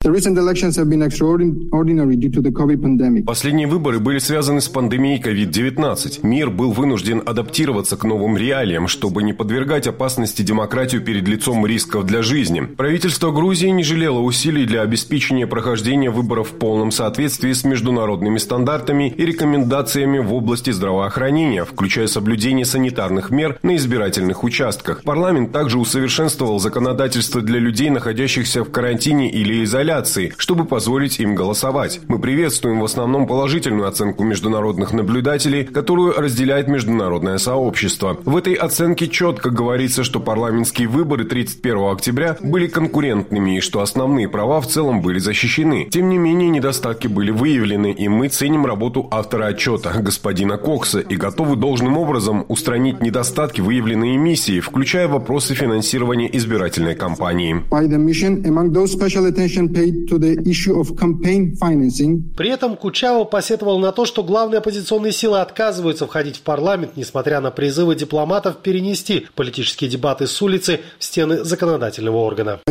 Последние выборы были связаны с пандемией ковид девятнадцать. Мир был вынужден адаптироваться к новым реалиям, чтобы не подвергать опасности демократию перед лицом рисков для жизни. Правительство Грузии не жалело усилий для обеспечения прохождения выборов в полном соответствии с международными стандартами и рекомендациями в области здравоохранения, включая соблюдение санитарных мер на избирательных участках. Парламент также усовершенствовал законодательство для людей, находящихся в карантине или изоляции, чтобы позволить им голосовать. Мы приветствуем в основном положительную оценку международных наблюдателей, которую разделяет международное сообщество. В этой оценке четко говорится, что парламентские выборы тридцать первого октября были конкурентными и что основные права в целом были защищены. Тем не менее, недостатки были выявлены, и мы ценим работу автора отчета, господина Кокса, и готовы должным образом устранить недостатки, выявленные миссией, включая вопросы финансирования избирательной кампании. При этом Кучава посетовал на то, что главные оппозиционные силы отказываются входить в парламент, несмотря на призывы дипломатов перенести политические дебаты с улицы в стены законодательного органа.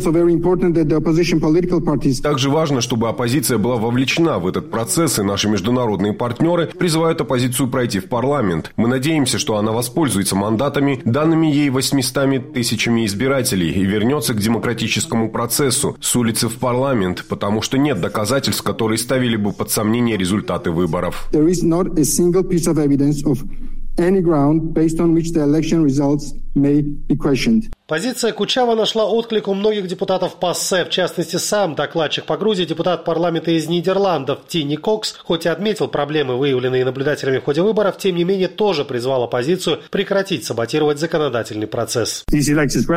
Также важно, чтобы оппозиция была вовлечена в этот процесс, и наши международные партнеры призывают оппозицию пройти в парламент. Мы надеемся, что она воспользуется мандатами, данными ей восьмистами тысячами избирателей, и вернется к демократическому процессу с улицы в парламент, потому что нет доказательств, которые ставили бы под сомнение результаты выборов. Позиция Кучава нашла отклик у многих депутатов ПАСЕ. В частности, сам докладчик по Грузии, депутат парламента из Нидерландов Тини Кокс, хоть и отметил проблемы, выявленные наблюдателями в ходе выборов, тем не менее тоже призвал оппозицию прекратить саботировать законодательный процесс. Эти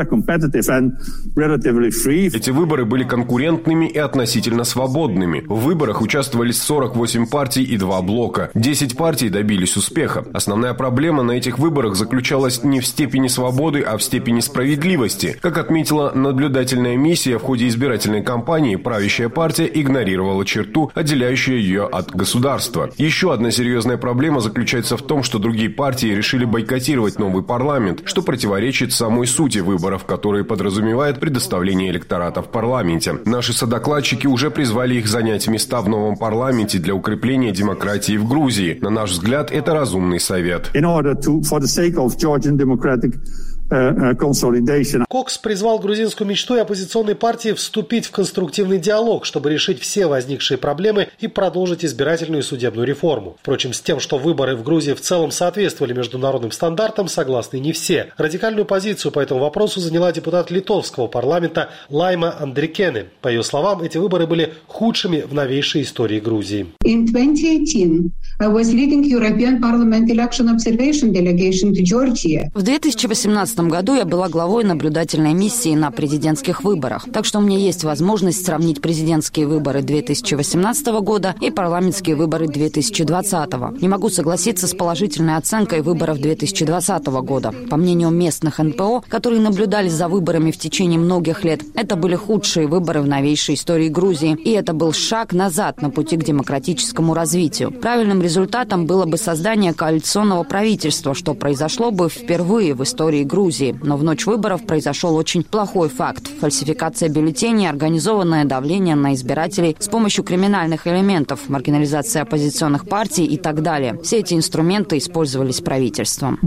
выборы были конкурентными и относительно свободными. В выборах участвовали сорок восемь партий и два блока. десять партий добились успеха. Основная проблема на этих выборах заключалась не в степени свободы, а в степени справедливости. Как отметила наблюдательная миссия, в ходе избирательной кампании правящая партия игнорировала черту, отделяющую ее от государства. Еще одна серьезная проблема заключается в том, что другие партии решили бойкотировать новый парламент, что противоречит самой сути выборов, которые подразумевают предоставление электората в парламенте. Наши содокладчики уже призвали их занять места в новом парламенте для укрепления демократии в Грузии. На наш взгляд, это разумный совет. Кокс призвал грузинскую мечту и оппозиционные партии вступить в конструктивный диалог, чтобы решить все возникшие проблемы и продолжить избирательную и судебную реформу. Впрочем, с тем, что выборы в Грузии в целом соответствовали международным стандартам, согласны не все. Радикальную позицию по этому вопросу заняла депутат литовского парламента Лайма Андрикене. По ее словам, эти выборы были худшими в новейшей истории Грузии. In twenty eighteen, I was leading European Parliament Election Observation Delegation to Georgia. В две тысячи восемнадцатом году я была главой наблюдательной миссии на президентских выборах, так что у меня есть возможность сравнить президентские выборы две тысячи восемнадцатого года и парламентские выборы две тысячи двадцатого. Не могу согласиться с положительной оценкой выборов две тысячи двадцатого года. По мнению местных эн пэ о, которые наблюдали за выборами в течение многих лет, это были худшие выборы в новейшей истории Грузии, и это был шаг назад на пути к демократическому развитию. Правильным результатом было бы создание коалиционного правительства, что произошло бы впервые в истории Грузии. Грузии. Но в ночь выборов произошел очень плохой факт – фальсификация бюллетеней, организованное давление на избирателей с помощью криминальных элементов, маргинализация оппозиционных партий и так далее. Все эти инструменты использовались правительством.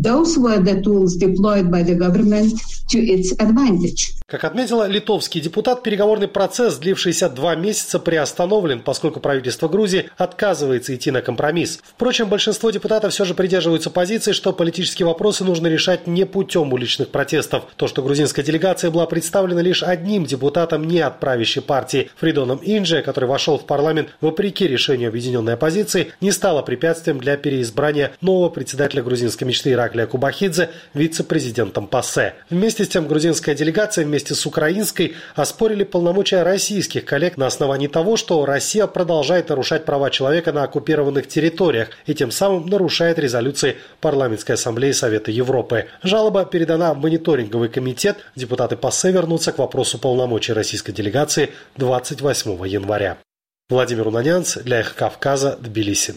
Как отметила литовский депутат, переговорный процесс, длившийся два месяца, приостановлен, поскольку правительство Грузии отказывается идти на компромисс. Впрочем, большинство депутатов все же придерживаются позиции, что политические вопросы нужно решать не путем уличных протестов. То, что грузинская делегация была представлена лишь одним депутатом не от правящей партии, Фридоном Индже, который вошел в парламент вопреки решению объединенной оппозиции, не стало препятствием для переизбрания нового председателя грузинской мечты Ираклия Кубахидзе вице-президентом ПАСЕ. Вместе с тем, грузинская делегация вместе с украинской оспорили полномочия российских коллег на основании того, что Россия продолжает нарушать права человека на оккупированных территориях и тем самым нарушает резолюции Парламентской ассамблеи Совета Европы. Жалоба передана в мониторинговый комитет. Депутаты ПАСЕ вернутся к вопросу полномочий российской делегации двадцать восьмого января. Владимир Унанянц для «Эхо Кавказа», Тбилиси.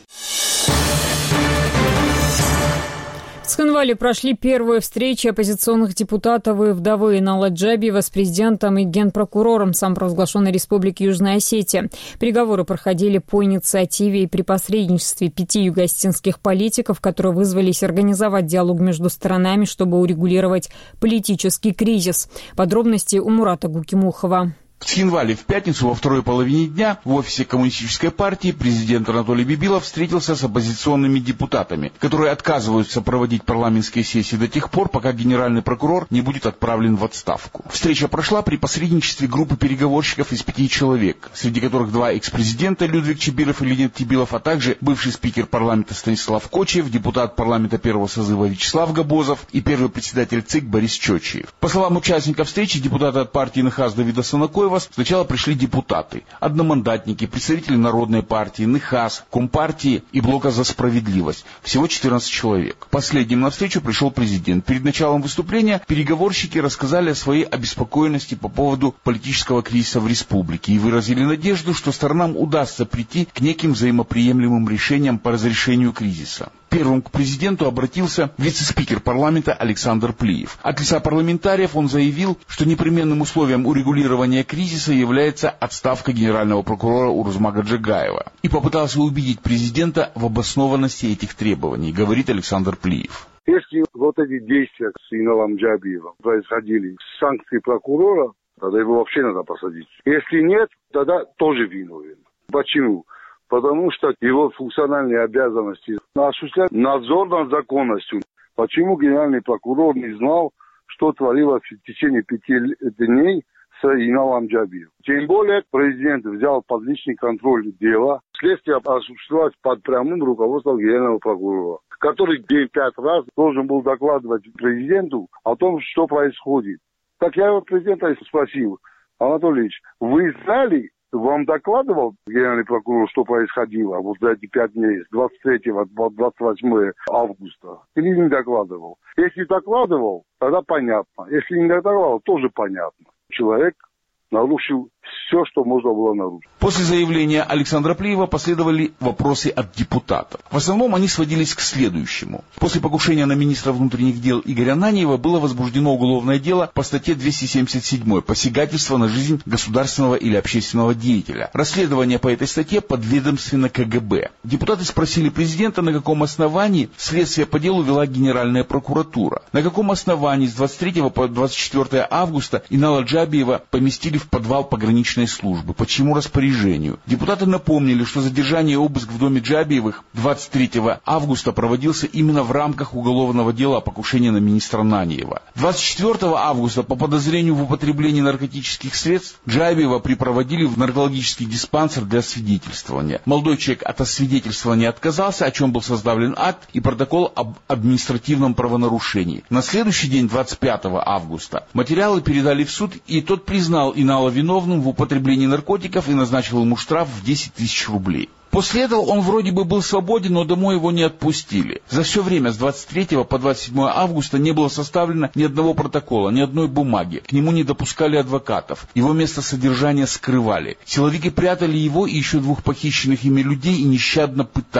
В Цхинвале прошли первые встречи оппозиционных депутатов и вдовы Инала Джабиева с президентом и генпрокурором самопровозглашенной Республики Южная Осетия. Переговоры проходили по инициативе и при посредничестве пяти юго-осетинских политиков, которые вызвались организовать диалог между сторонами, чтобы урегулировать политический кризис. Подробности у Мурата Гукимухова. В Цхинвале в пятницу во второй половине дня в офисе Коммунистической партии президент Анатолий Бибилов встретился с оппозиционными депутатами, которые отказываются проводить парламентские сессии до тех пор, пока генеральный прокурор не будет отправлен в отставку. Встреча прошла при посредничестве группы переговорщиков из пяти человек, среди которых два экс-президента Людвиг Чебиров и Леонид Тибилов, а также бывший спикер парламента Станислав Кочиев, депутат парламента первого созыва Вячеслав Габозов и первый председатель ЦИК Борис Чочиев. По словам участников встречи, депутаты от партии НХАС Давида Санакоева, сначала пришли депутаты, одномандатники, представители Народной партии, НХАС, Компартии и Блока за справедливость. Всего четырнадцать человек. Последним на встречу пришел президент. Перед началом выступления переговорщики рассказали о своей обеспокоенности по поводу политического кризиса в республике и выразили надежду, что сторонам удастся прийти к неким взаимоприемлемым решениям по разрешению кризиса. Первым к президенту обратился вице-спикер парламента Александр Плиев. От лица парламентариев он заявил, что непременным условием урегулирования кризиса является отставка генерального прокурора Урузмага Джагаева. И попытался убедить президента в обоснованности этих требований, говорит Александр Плиев. Если вот эти действия с Иналом Джабиевым происходили с санкцией прокурора, тогда его вообще надо посадить. Если нет, тогда тоже виновен. Почему? Потому что его функциональные обязанности осуществлять надзор над законностью. Почему генеральный прокурор не знал, что творилось в течение пяти дней с Иналом Джабиевым? Тем более президент взял под личный контроль дела. Следствие осуществлялось под прямым руководством генерального прокурора, который пять раз должен был докладывать президенту о том, что происходит. Так я его президента спросил: Анатолий Ильич, вы знали, вам докладывал генеральный прокурор, что происходило вот за эти пять дней, с двадцать третьего по двадцать восьмое августа? Или не докладывал? Если докладывал, тогда понятно. Если не докладывал, тоже понятно. Человек нарушил все, что можно было нарушить. После заявления Александра Плиева последовали вопросы от депутатов. В основном они сводились к следующему. После покушения на министра внутренних дел Игоря Ананьева было возбуждено уголовное дело по статье двести семьдесят семь «Посягательство на жизнь государственного или общественного деятеля». Расследование по этой статье подведомственно КГБ. Депутаты спросили президента, на каком основании следствие по делу вела Генеральная прокуратура. На каком основании с двадцать третьего по двадцать четвёртое августа Инала Джабиева поместили в подвал пограничной службы. Почему распоряжению? Депутаты напомнили, что задержание и обыск в доме Джабиевых двадцать третьего августа проводился именно в рамках уголовного дела о покушении на министра Ананьева. двадцать четвёртого августа по подозрению в употреблении наркотических средств Джабиева припроводили в наркологический диспансер для освидетельствования. Молодой человек от освидетельствования отказался, о чем был составлен акт и протокол об административном правонарушении. На следующий день, двадцать пятого августа, материалы передали в суд, и тот признал Инала виновным в употреблении наркотиков и назначил ему штраф в десять тысяч рублей. После этого он вроде бы был свободен, но домой его не отпустили. За все время с двадцать третьего по двадцать седьмое августа не было составлено ни одного протокола, ни одной бумаги. К нему не допускали адвокатов. Его место содержания скрывали. Силовики прятали его и еще двух похищенных ими людей и нещадно пытали.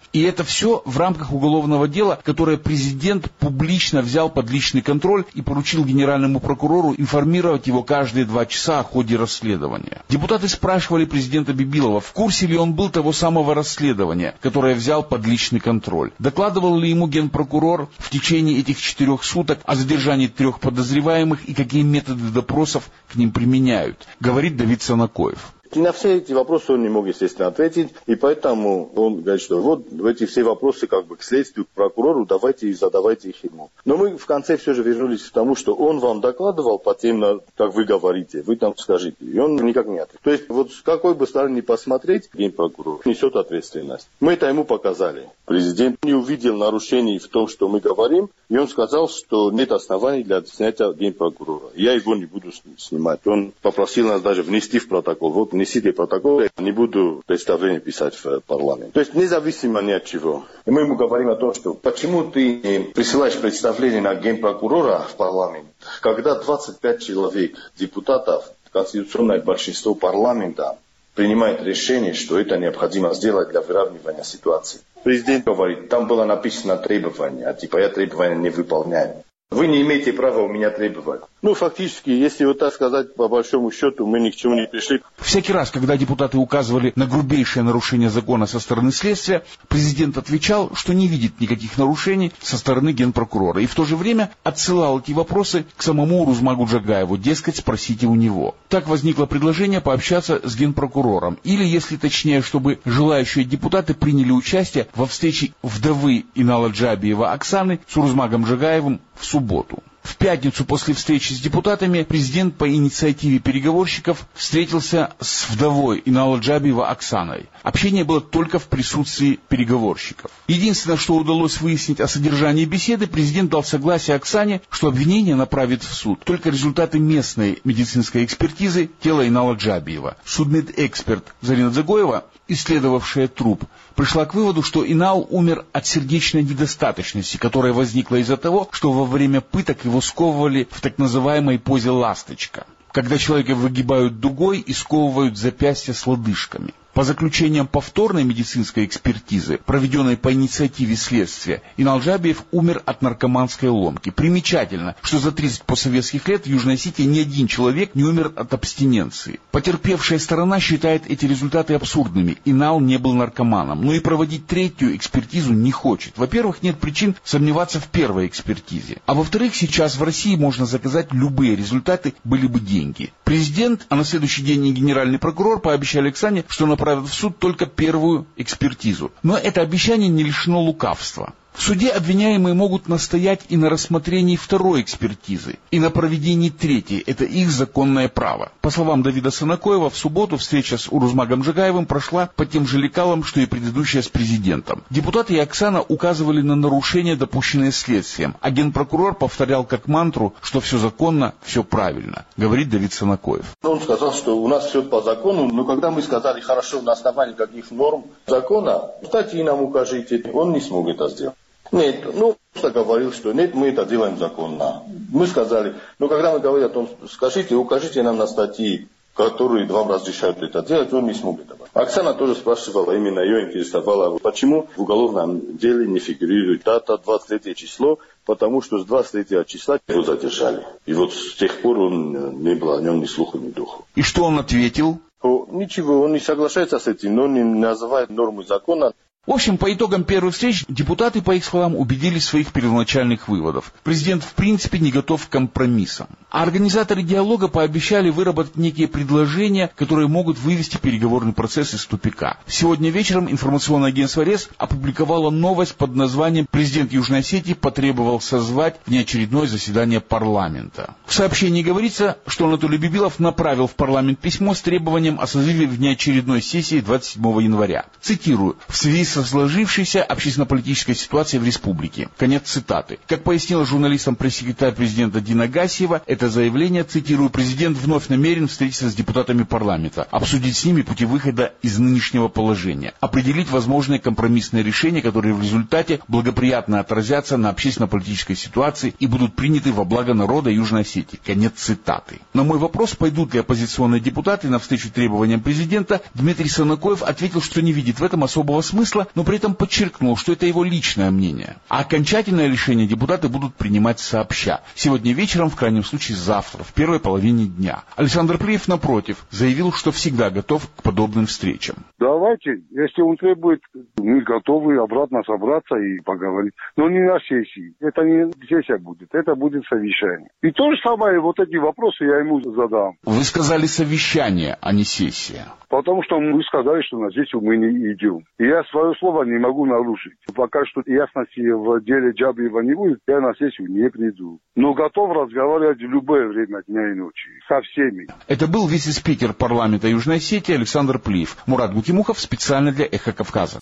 И это все в рамках уголовного дела, которое президент публично взял под личный контроль и поручил генеральному прокурору информировать его каждые два часа о ходе расследования. Депутаты спрашивали президента Бибилова, в курсе ли он был того самого расследования, которое взял под личный контроль. Докладывал ли ему генпрокурор в течение этих четырех суток о задержании трех подозреваемых и какие методы допросов к ним применяют, говорит Давид Санакоев. И на все эти вопросы он не мог, естественно, ответить, и поэтому он говорит, что вот эти все вопросы как бы к следствию, к прокурору, давайте и задавайте их ему. Но мы в конце все же вернулись к тому, что он вам докладывал по тем, как вы говорите, вы там скажите, и он никак не ответил. То есть вот с какой бы стороны ни посмотреть, генпрокурор несет ответственность. Мы это ему показали. Президент не увидел нарушений в том, что мы говорим, и он сказал, что нет оснований для снятия генпрокурора. Я его не буду снимать. Он попросил нас даже внести в протокол. Вот внесите протокол, я не буду представление писать в парламент. То есть независимо ни от чего. И мы ему говорим о том, что почему ты не присылаешь представление на генпрокурора в парламент, когда двадцать пять человек, депутатов, конституционное большинство парламента принимает решение, что это необходимо сделать для выравнивания ситуации. Президент говорит, там было написано требование, а типа я требования не выполняю. Вы не имеете права у меня требовать. Ну, фактически, если вот так сказать, по большому счету, мы ни к чему не пришли. Всякий раз, когда депутаты указывали на грубейшее нарушение закона со стороны следствия, президент отвечал, что не видит никаких нарушений со стороны генпрокурора. И в то же время отсылал эти вопросы к самому Урузмагу Джагаеву, дескать, спросите у него. Так возникло предложение пообщаться с генпрокурором. Или, если точнее, чтобы желающие депутаты приняли участие во встрече вдовы Инала Джабиева Оксаны с Урузмагом Джагаевым в субботу. В пятницу после встречи с депутатами президент по инициативе переговорщиков встретился с вдовой Инала Джабиева Оксаной. Общение было только в присутствии переговорщиков. Единственное, что удалось выяснить о содержании беседы, президент дал согласие Оксане, что обвинение направит в суд только результаты местной медицинской экспертизы тела Инала Джабиева. Судмедэксперт Зарина Дзагоева, исследовавшая труп, пришла к выводу, что Инал умер от сердечной недостаточности, которая возникла из-за того, что во время пыток его сковывали в так называемой позе ласточка, когда человека выгибают дугой и сковывают запястья с лодыжками. По заключениям повторной медицинской экспертизы, проведенной по инициативе следствия, Инал Джабиев умер от наркоманской ломки. Примечательно, что за тридцать постсоветских лет в Южной Осетии ни один человек не умер от абстиненции. Потерпевшая сторона считает эти результаты абсурдными. Инал не был наркоманом, но и проводить третью экспертизу не хочет. Во-первых, нет причин сомневаться в первой экспертизе. А во-вторых, сейчас в России можно заказать любые результаты, были бы деньги. Президент, а на следующий день и генеральный прокурор пообещали Оксане, что направят в суд только первую экспертизу. Но это обещание не лишено лукавства. В суде обвиняемые могут настоять и на рассмотрении второй экспертизы, и на проведении третьей. Это их законное право. По словам Давида Санакоева, в субботу встреча с Урузмагом Джагаевым прошла по тем же лекалам, что и предыдущая с президентом. Депутаты и Оксана указывали на нарушения, допущенные следствием, а генпрокурор повторял как мантру, что все законно, все правильно, говорит Давид Санакоев. Он сказал, что у нас все по закону, но когда мы сказали, хорошо, на основании каких норм закона, статьи нам укажите, он не смог это сделать. Нет, ну, просто говорил, что нет, мы это делаем законно. Мы сказали, ну, когда мы говорим о том, скажите, укажите нам на статьи, которые вам разрешают это делать, он не смог этого. Оксана тоже спрашивала, именно ее интересовало, почему в уголовном деле не фигурирует дата двадцать третье число, потому что с двадцать третьего числа его задержали. И вот с тех пор он не было о нем ни слуху, ни духу. И что он ответил? О, ничего, он не соглашается с этим, но не называет нормы закона. В общем, по итогам первых встреч депутаты, по их словам, убедились в своих первоначальных выводах. Президент в принципе не готов к компромиссам. А организаторы диалога пообещали выработать некие предложения, которые могут вывести переговорный процесс из тупика. Сегодня вечером информационное агентство РЕС опубликовало новость под названием «Президент Южной Осетии потребовал созвать внеочередное заседание парламента». В сообщении говорится, что Анатолий Бибилов направил в парламент письмо с требованием о созыве внеочередной сессии двадцать седьмого января. Цитирую: «В связи с сложившейся общественно-политической ситуацией в республике». Конец цитаты. Как пояснила журналистам пресс-секретарь президента Дина Гасиева, это заявление, цитирую, президент вновь намерен встретиться с депутатами парламента, обсудить с ними пути выхода из нынешнего положения, определить возможные компромиссные решения, которые в результате благоприятно отразятся на общественно-политической ситуации и будут приняты во благо народа Южной Осетии. Конец цитаты. На мой вопрос, пойдут ли оппозиционные депутаты навстречу требованиям президента, Дмитрий Санакоев ответил, что не видит в этом особого смысла, правительства, но при этом подчеркнул, что это его личное мнение. А окончательное решение депутаты будут принимать сообща. Сегодня вечером, в крайнем случае завтра, в первой половине дня. Александр Плиев, напротив, заявил, что всегда готов к подобным встречам. Давайте, если он требует, мы готовы обратно собраться и поговорить. Но не на сессии. Это не сессия будет, это будет совещание. И то же самое, вот эти вопросы я ему задам. Вы сказали совещание, а не сессия. Потому что мы сказали, что на сессию мы не идем. И я свое слово не могу нарушить. Пока что ясности в деле Джабиева не будет, я на сессию не приду. Но готов разговаривать в любое время дня и ночи. Со всеми. Это был вице-спикер парламента Южной Осетии Александр Плиев. Мурат Гутимухов специально для «Эхо Кавказа».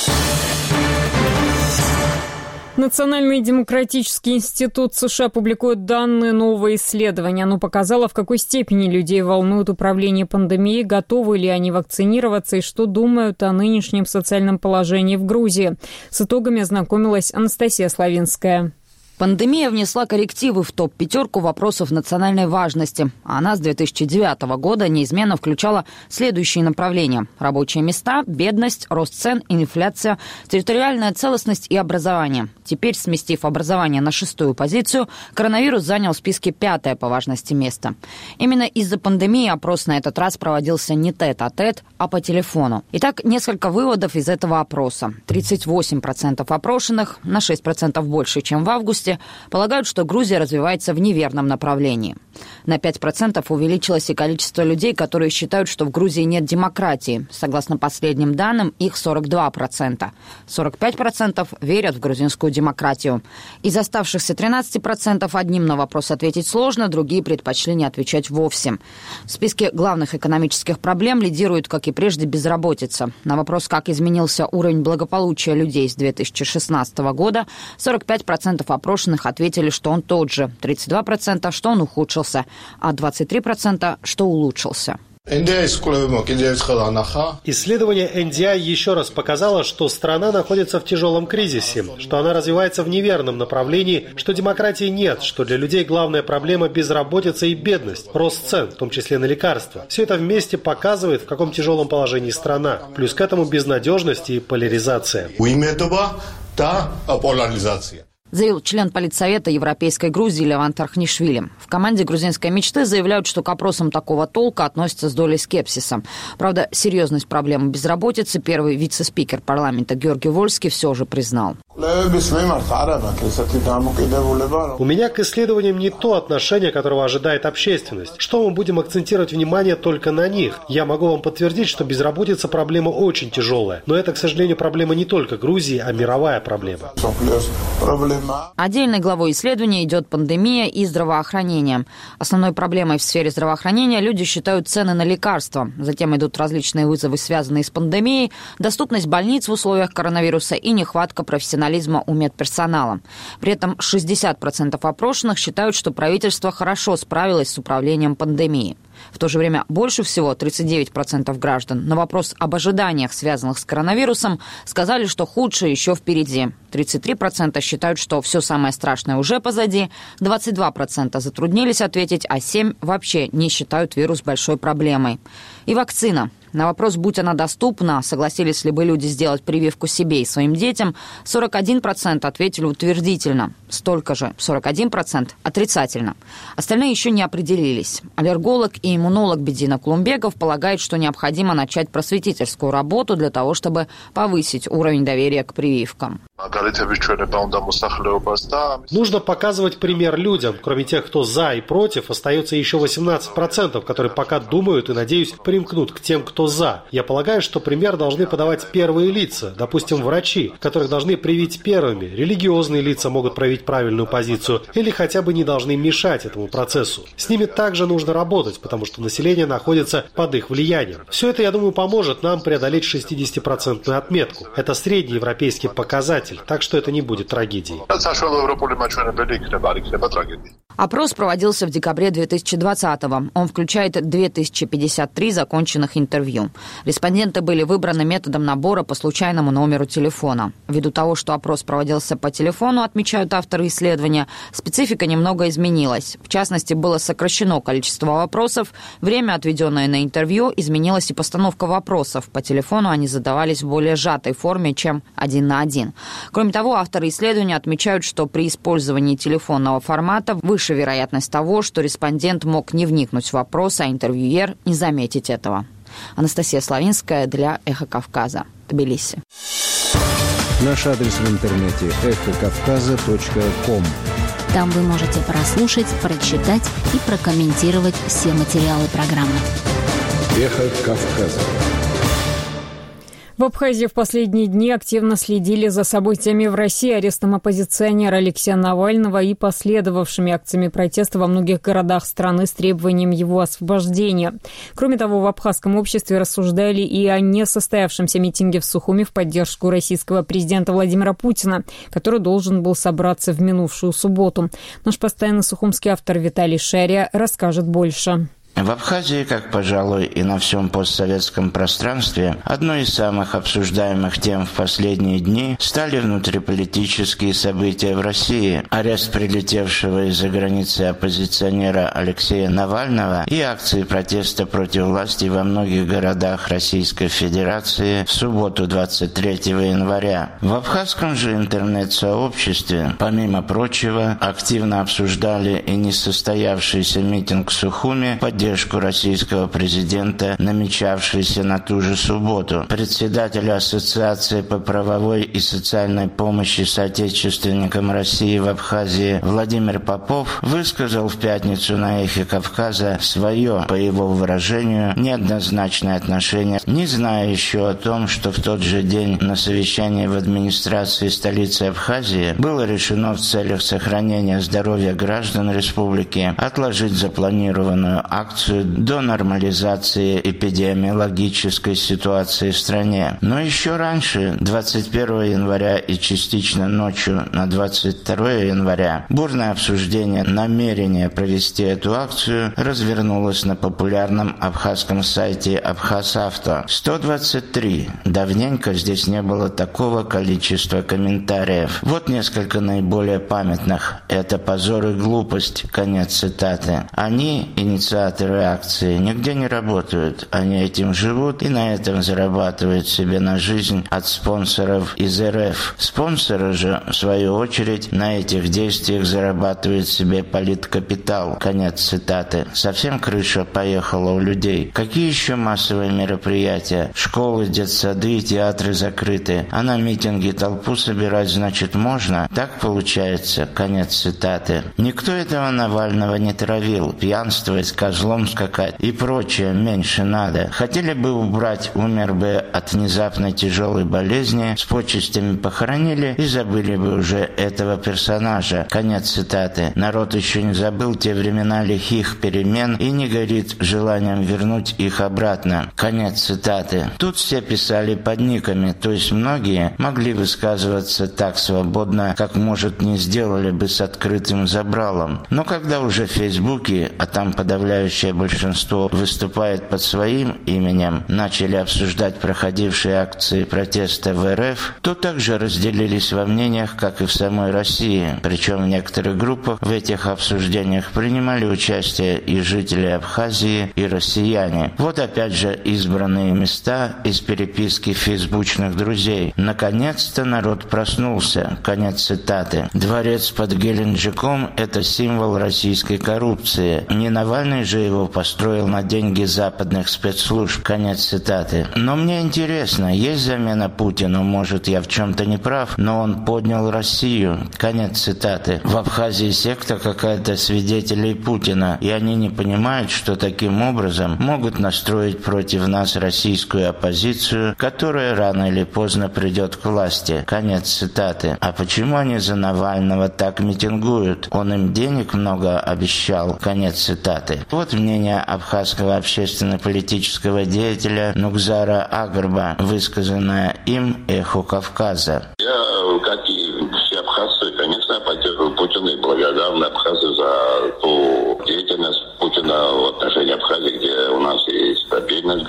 Национальный демократический институт США публикует данные нового исследования. Оно показало, в какой степени людей волнует управление пандемией, готовы ли они вакцинироваться и что думают о нынешнем социальном положении в Грузии. С итогами ознакомилась Анастасия Славинская. Пандемия внесла коррективы в топ-пятерку вопросов национальной важности. Она с две тысячи девятого года неизменно включала следующие направления: рабочие места, бедность, рост цен, инфляция, территориальная целостность и образование. Теперь, сместив образование на шестую позицию, коронавирус занял в списке пятое по важности место. Именно из-за пандемии опрос на этот раз проводился не тет-а-тет, а по телефону. Итак, несколько выводов из этого опроса. тридцать восемь процентов опрошенных, на шесть процентов больше, чем в августе, полагают, что Грузия развивается в неверном направлении. На пять процентов увеличилось и количество людей, которые считают, что в Грузии нет демократии. Согласно последним данным, их сорок два процента. сорок пять процентов верят в грузинскую демократию. Из оставшихся тринадцати процентов одним на вопрос ответить сложно, другие предпочли не отвечать вовсе. В списке главных экономических проблем лидирует, как и прежде, безработица. На вопрос, как изменился уровень благополучия людей с две тысячи шестнадцатого года, сорок пять процентов опрошенных ответили, что он тот же, тридцать два процента, что он ухудшился, а двадцать три процента, что улучшился. Исследование эн ди ай еще раз показало, что страна находится в тяжелом кризисе, что она развивается в неверном направлении, что демократии нет, что для людей главная проблема – безработица и бедность, рост цен, в том числе на лекарства. Все это вместе показывает, в каком тяжелом положении страна. Плюс к этому безнадежность и поляризация. Заявил член Политсовета Европейской Грузии Леван Тархнишвили. В команде грузинской мечты заявляют, что к опросам такого толка относятся с долей скепсиса. Правда, серьезность проблемы безработицы первый вице-спикер парламента Георгий Вольский все же признал. У меня к исследованиям не то отношение, которого ожидает общественность. Что мы будем акцентировать внимание только на них? Я могу вам подтвердить, что безработица проблема очень тяжелая. Но это, к сожалению, проблема не только Грузии, а мировая проблема. Отдельной главой исследования идет пандемия и здравоохранение. Основной проблемой в сфере здравоохранения люди считают цены на лекарства. Затем идут различные вызовы, связанные с пандемией, доступность больниц в условиях коронавируса и нехватка профессионализма у медперсонала. При этом шестьдесят процентов опрошенных считают, что правительство хорошо справилось с управлением пандемией. В то же время больше всего, тридцать девять процентов граждан, на вопрос об ожиданиях, связанных с коронавирусом, сказали, что худшее еще впереди. тридцать три процента считают, что все самое страшное уже позади, двадцать два процента затруднились ответить, а семь процентов вообще не считают вирус большой проблемой. И вакцина. На вопрос, будь она доступна, согласились ли бы люди сделать прививку себе и своим детям, сорок один процент ответили утвердительно. Столько же, сорок один процент, отрицательно. Остальные еще не определились. Аллерголог и иммунолог Бедина Кулумбеков полагает, что необходимо начать просветительскую работу для того, чтобы повысить уровень доверия к прививкам. Нужно показывать пример людям. Кроме тех, кто за и против, остается еще восемнадцать процентов, которые пока думают и, надеюсь, примкнут к тем, кто за. Я полагаю, что пример должны подавать первые лица, допустим, врачи, которых должны привить первыми. Религиозные лица могут проявить правильную позицию или хотя бы не должны мешать этому процессу. С ними также нужно работать, потому что население находится под их влиянием. Все это, я думаю, поможет нам преодолеть шестидесятипроцентную отметку. Это средний европейский показатель, так что это не будет трагедией. Опрос проводился в декабре две тысячи двадцатого. Он включает две тысячи пятьдесят три законченных интервью интервью. Респонденты были выбраны методом набора по случайному номеру телефона. Ввиду того, что опрос проводился по телефону, отмечают авторы исследования, специфика немного изменилась. В частности, было сокращено количество вопросов, время, отведенное на интервью, изменилась и постановка вопросов. По телефону они задавались в более сжатой форме, чем один на один. Кроме того, авторы исследования отмечают, что при использовании телефонного формата выше вероятность того, что респондент мог не вникнуть в вопрос, а интервьюер не заметить этого. Анастасия Славинская для «Эхо Кавказа», Тбилиси. Наш адрес в интернете эхо кавказа точка ком. Там вы можете прослушать, прочитать и прокомментировать все материалы программы. «Эхо Кавказа». В Абхазии в последние дни активно следили за событиями в России, арестом оппозиционера Алексея Навального и последовавшими акциями протеста во многих городах страны с требованием его освобождения. Кроме того, в абхазском обществе рассуждали и о несостоявшемся митинге в Сухуми в поддержку российского президента Владимира Путина, который должен был собраться в минувшую субботу. Наш постоянный сухумский автор Виталий Шария расскажет больше. В Абхазии, как, пожалуй, и на всем постсоветском пространстве, одной из самых обсуждаемых тем в последние дни стали внутриполитические события в России. Арест прилетевшего из-за границы оппозиционера Алексея Навального и акции протеста против власти во многих городах Российской Федерации в субботу двадцать третьего января. В абхазском же интернет-сообществе, помимо прочего, активно обсуждали и несостоявшийся митинг в Сухуми, поддержку российского президента, намечавшийся на ту же субботу. Председатель Ассоциации по правовой и социальной помощи соотечественникам России в Абхазии Владимир Попов высказал в пятницу на «Эхе Кавказа» свое, по его выражению, неоднозначное отношение, не зная еще о том, что в тот же день на совещании в администрации столицы Абхазии было решено в целях сохранения здоровья граждан республики отложить запланированную акцию до нормализации эпидемиологической ситуации в стране. Но еще раньше, двадцать первого января и частично ночью на двадцать второго января, бурное обсуждение намерения провести эту акцию развернулось на популярном абхазском сайте Абхазавто. сто двадцать три. Давненько здесь не было такого количества комментариев. Вот несколько наиболее памятных. Это позор и глупость. Конец цитаты. Они, инициаторы акции, нигде не работают. Они этим живут и на этом зарабатывают себе на жизнь от спонсоров из эр эф. Спонсоры же, в свою очередь, на этих действиях зарабатывают себе политкапитал. Конец цитаты. Совсем крыша поехала у людей. Какие еще массовые мероприятия? Школы, детсады и театры закрыты. А на митинги толпу собирать, значит, можно? Так получается. Конец цитаты. Никто этого Навального не травил. Пьянствовать, козлом скакать и прочее меньше надо. Хотели бы убрать, умер бы от внезапной тяжелой болезни, с почестями похоронили и забыли бы уже этого персонажа. Конец цитаты. Народ еще не забыл те времена лихих перемен и не горит желанием вернуть их обратно. Конец цитаты. Тут все писали под никами, то есть многие могли высказываться так свободно, как, может, не сделали бы с открытым забралом. Но когда уже в Фейсбуке, а там подавляющее большинство выступает под своим именем, начали обсуждать проходившие акции протеста в эр эф, то также разделились во мнениях, как и в самой России. Причем в некоторых группах в этих обсуждениях принимали участие и жители Абхазии, и россияне. Вот опять же избранные места из переписки фейсбучных друзей. Наконец-то народ проснулся. Конец цитаты. Дворец под Геленджиком – это символ российской коррупции. Не Навальный же его построил на деньги западных спецслужб. Конец цитаты. Но мне интересно, есть замена Путину? Может, я в чем-то не прав, но он поднял Россию. Конец цитаты. В Абхазии секта какая-то свидетелей Путина, и они не понимают, что таким образом могут настроить против нас российскую оппозицию, которая рано или поздно придет к власти. Конец цитаты. А почему они за Навального так митингуют? Он им денег много обещал. Конец цитаты. Вот мнение абхазского общественно-политического деятеля Нукзара Агарба, высказанное им «Эху Кавказа». Я, как и все абхазцы, конечно, поддерживаю Путина и благодарны Абхазии за ту деятельность Путина в отношении Абхазии, где у нас есть стабильность гарантирована.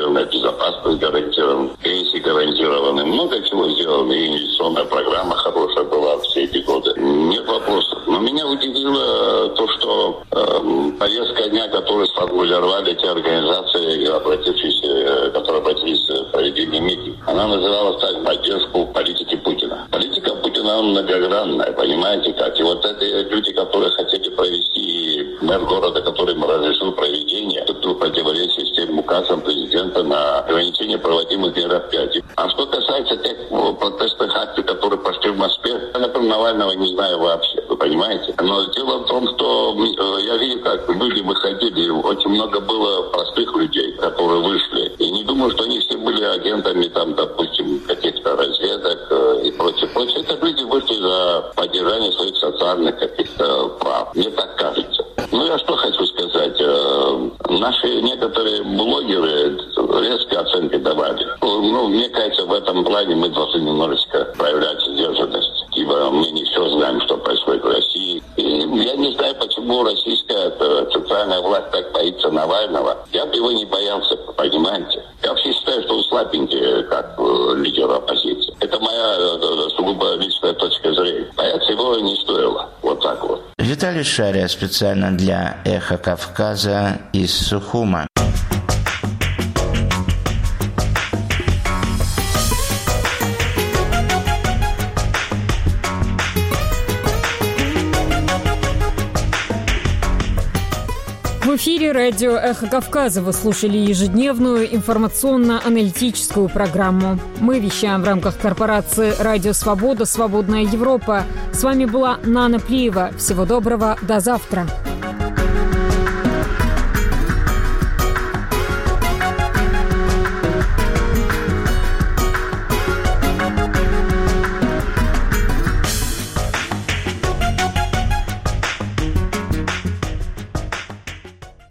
гарантирована, безопасность гарантирована, пенсии гарантированы, много чего сделано, и инвестиционная программа хорошая была все эти годы. Нет вопросов. Но меня удивило то, что э, повестка дня, которую сформулировали те организации, обратившиеся, которые обратились к проведению митинга, она называлась так: поддержку политики Путина. Политика Путина многогранная, понимаете как? И вот эти люди, которые хотели провести, мэр города, который разрешил проведение, это противоречие с тем указом президента на ограничение проводимых мероприятий. А что касается тех протестных акций, которые пошли в Москве, я, например, Навального не знаю вообще, вы понимаете? Но дело в том, что я видел, как люди выходили, очень много было простых людей, которые вышли. И не думаю, что они все были агентами, там, допустим, каких-то разведок и прочее, прочее. Это люди вышли за поддержание своих социальных каких-то прав. Мне так кажется. Ну, я что хочу сказать. Наши некоторые блогеры резкие оценки давали. Ну, мне кажется, в этом плане мы должны немножечко проявлять сдержанность. Ибо мы не все знаем, что происходит в России. И я не знаю, почему российская центральная власть так боится Навального. Я бы его не боялся, понимаете? Я вообще считаю, что он слабенький, как лидер оппозиции. Это моя сугубо личная точка зрения. Бояться его не стоило. Вот так вот. Виталий Шария специально для «Эхо Кавказа» из Сухума. В эфире радио «Эхо Кавказа». Вы слушали ежедневную информационно-аналитическую программу. Мы вещаем в рамках корпорации «Радио Свобода. Свободная Европа». С вами была Нана Плиева. Всего доброго. До завтра.